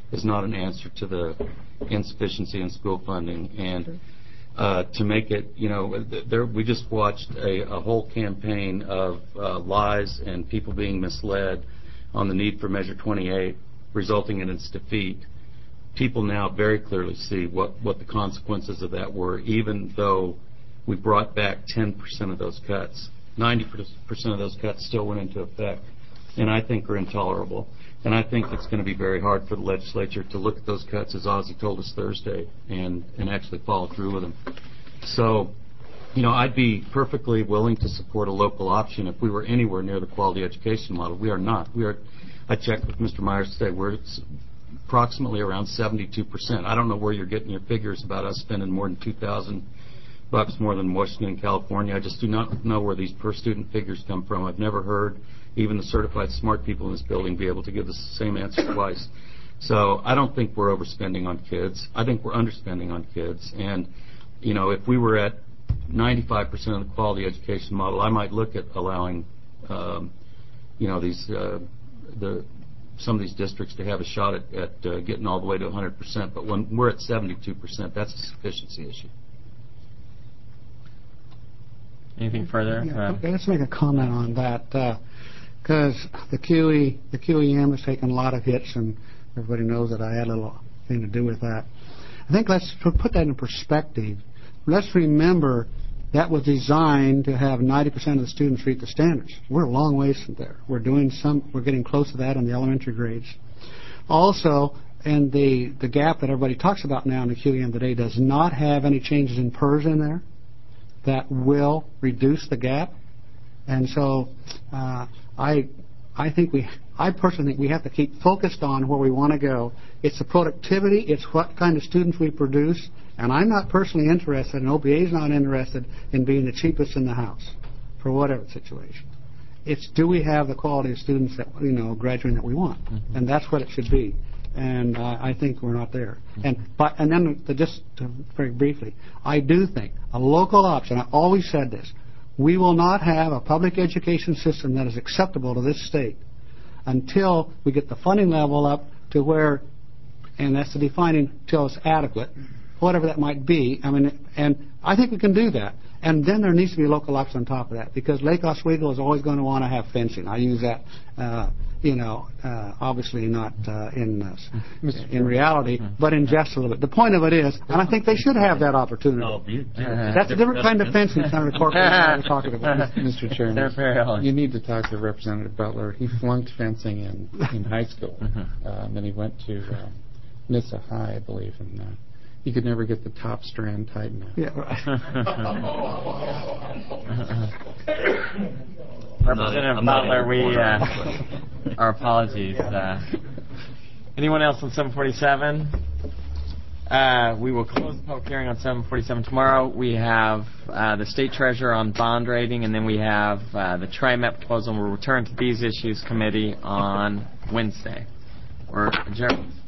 is not an answer to the insufficiency in school funding. And uh, to make it, you know, there, we just watched a, a whole campaign of uh, lies and people being misled on the need for Measure twenty-eight, resulting in its defeat. People now very clearly see what, what the consequences of that were, even though we brought back ten percent of those cuts. ninety percent of those cuts still went into effect, and I think are intolerable. And I think it's going to be very hard for the legislature to look at those cuts, as Ozzie told us Thursday, and, and actually follow through with them. So, you know, I'd be perfectly willing to support a local option if we were anywhere near the quality education model. We are not. We are. I checked with Mister Myers today. We're approximately around seventy-two percent. I don't know where you're getting your figures about us spending more than two thousand bucks more than Washington and California. I just do not know where these per student figures come from. I've never heard even the certified smart people in this building be able to give us the same answer twice. So I don't think we're overspending on kids. I think we're underspending on kids. And, you know, if we were at ninety-five percent of the quality education model, I might look at allowing, um, you know, these uh, the some of these districts to have a shot at, at uh, getting all the way to one hundred percent. But when we're at seventy-two percent, that's a sufficiency issue. Anything further? Yeah, Uh, okay, let's make a comment on that, because the Q E the Q E M has taken a lot of hits, and everybody knows that I had a little thing to do with that. I think let's put that in perspective. Let's remember that was designed to have ninety percent of the students reach the standards. We're a long ways from there. We're doing some. We're getting close to that in the elementary grades. Also, and the the gap that everybody talks about now in the Q E M today does not have any changes in P E R S in there that will reduce the gap. And so uh, I I think we I personally think we have to keep focused on where we want to go. It's the productivity. It's what kind of students we produce. And I'm not personally interested, and O B A is not interested in being the cheapest in the house for whatever situation. It's do we have the quality of students that, you know, graduating that we want? Mm-hmm. And that's what it should be. And uh, I think we're not there. Mm-hmm. And but and then to just to very briefly, I do think a local option. I always said this: we will not have a public education system that is acceptable to this state until we get the funding level up to where, and that's the defining, till it's adequate, whatever that might be. I mean, and I think we can do that. And then there needs to be a local option on top of that, because Lake Oswego is always going to want to have fencing. I use that, uh, you know, uh, obviously not uh, in uh, in reality, but in jest a little bit. The point of it is, and I think they should have that opportunity. Oh, you, That's a different kind of fencing than the corporate we're talking about. Mister Chairman, They're very old. You need to talk to Representative Butler. He flunked fencing in, in high school. Uh, and then he went to uh, Nissa High, I believe, and uh, he could never get the top strand tight enough. Yeah, right. Representative Butler, we, uh, our apologies. Uh, anyone else on seven forty-seven? Uh, we will close the public hearing on seven forty-seven tomorrow. We have uh, the state treasurer on bond rating, and then we have uh, the TriMet proposal. We'll return to these issues committee on Wednesday. We're adjourned.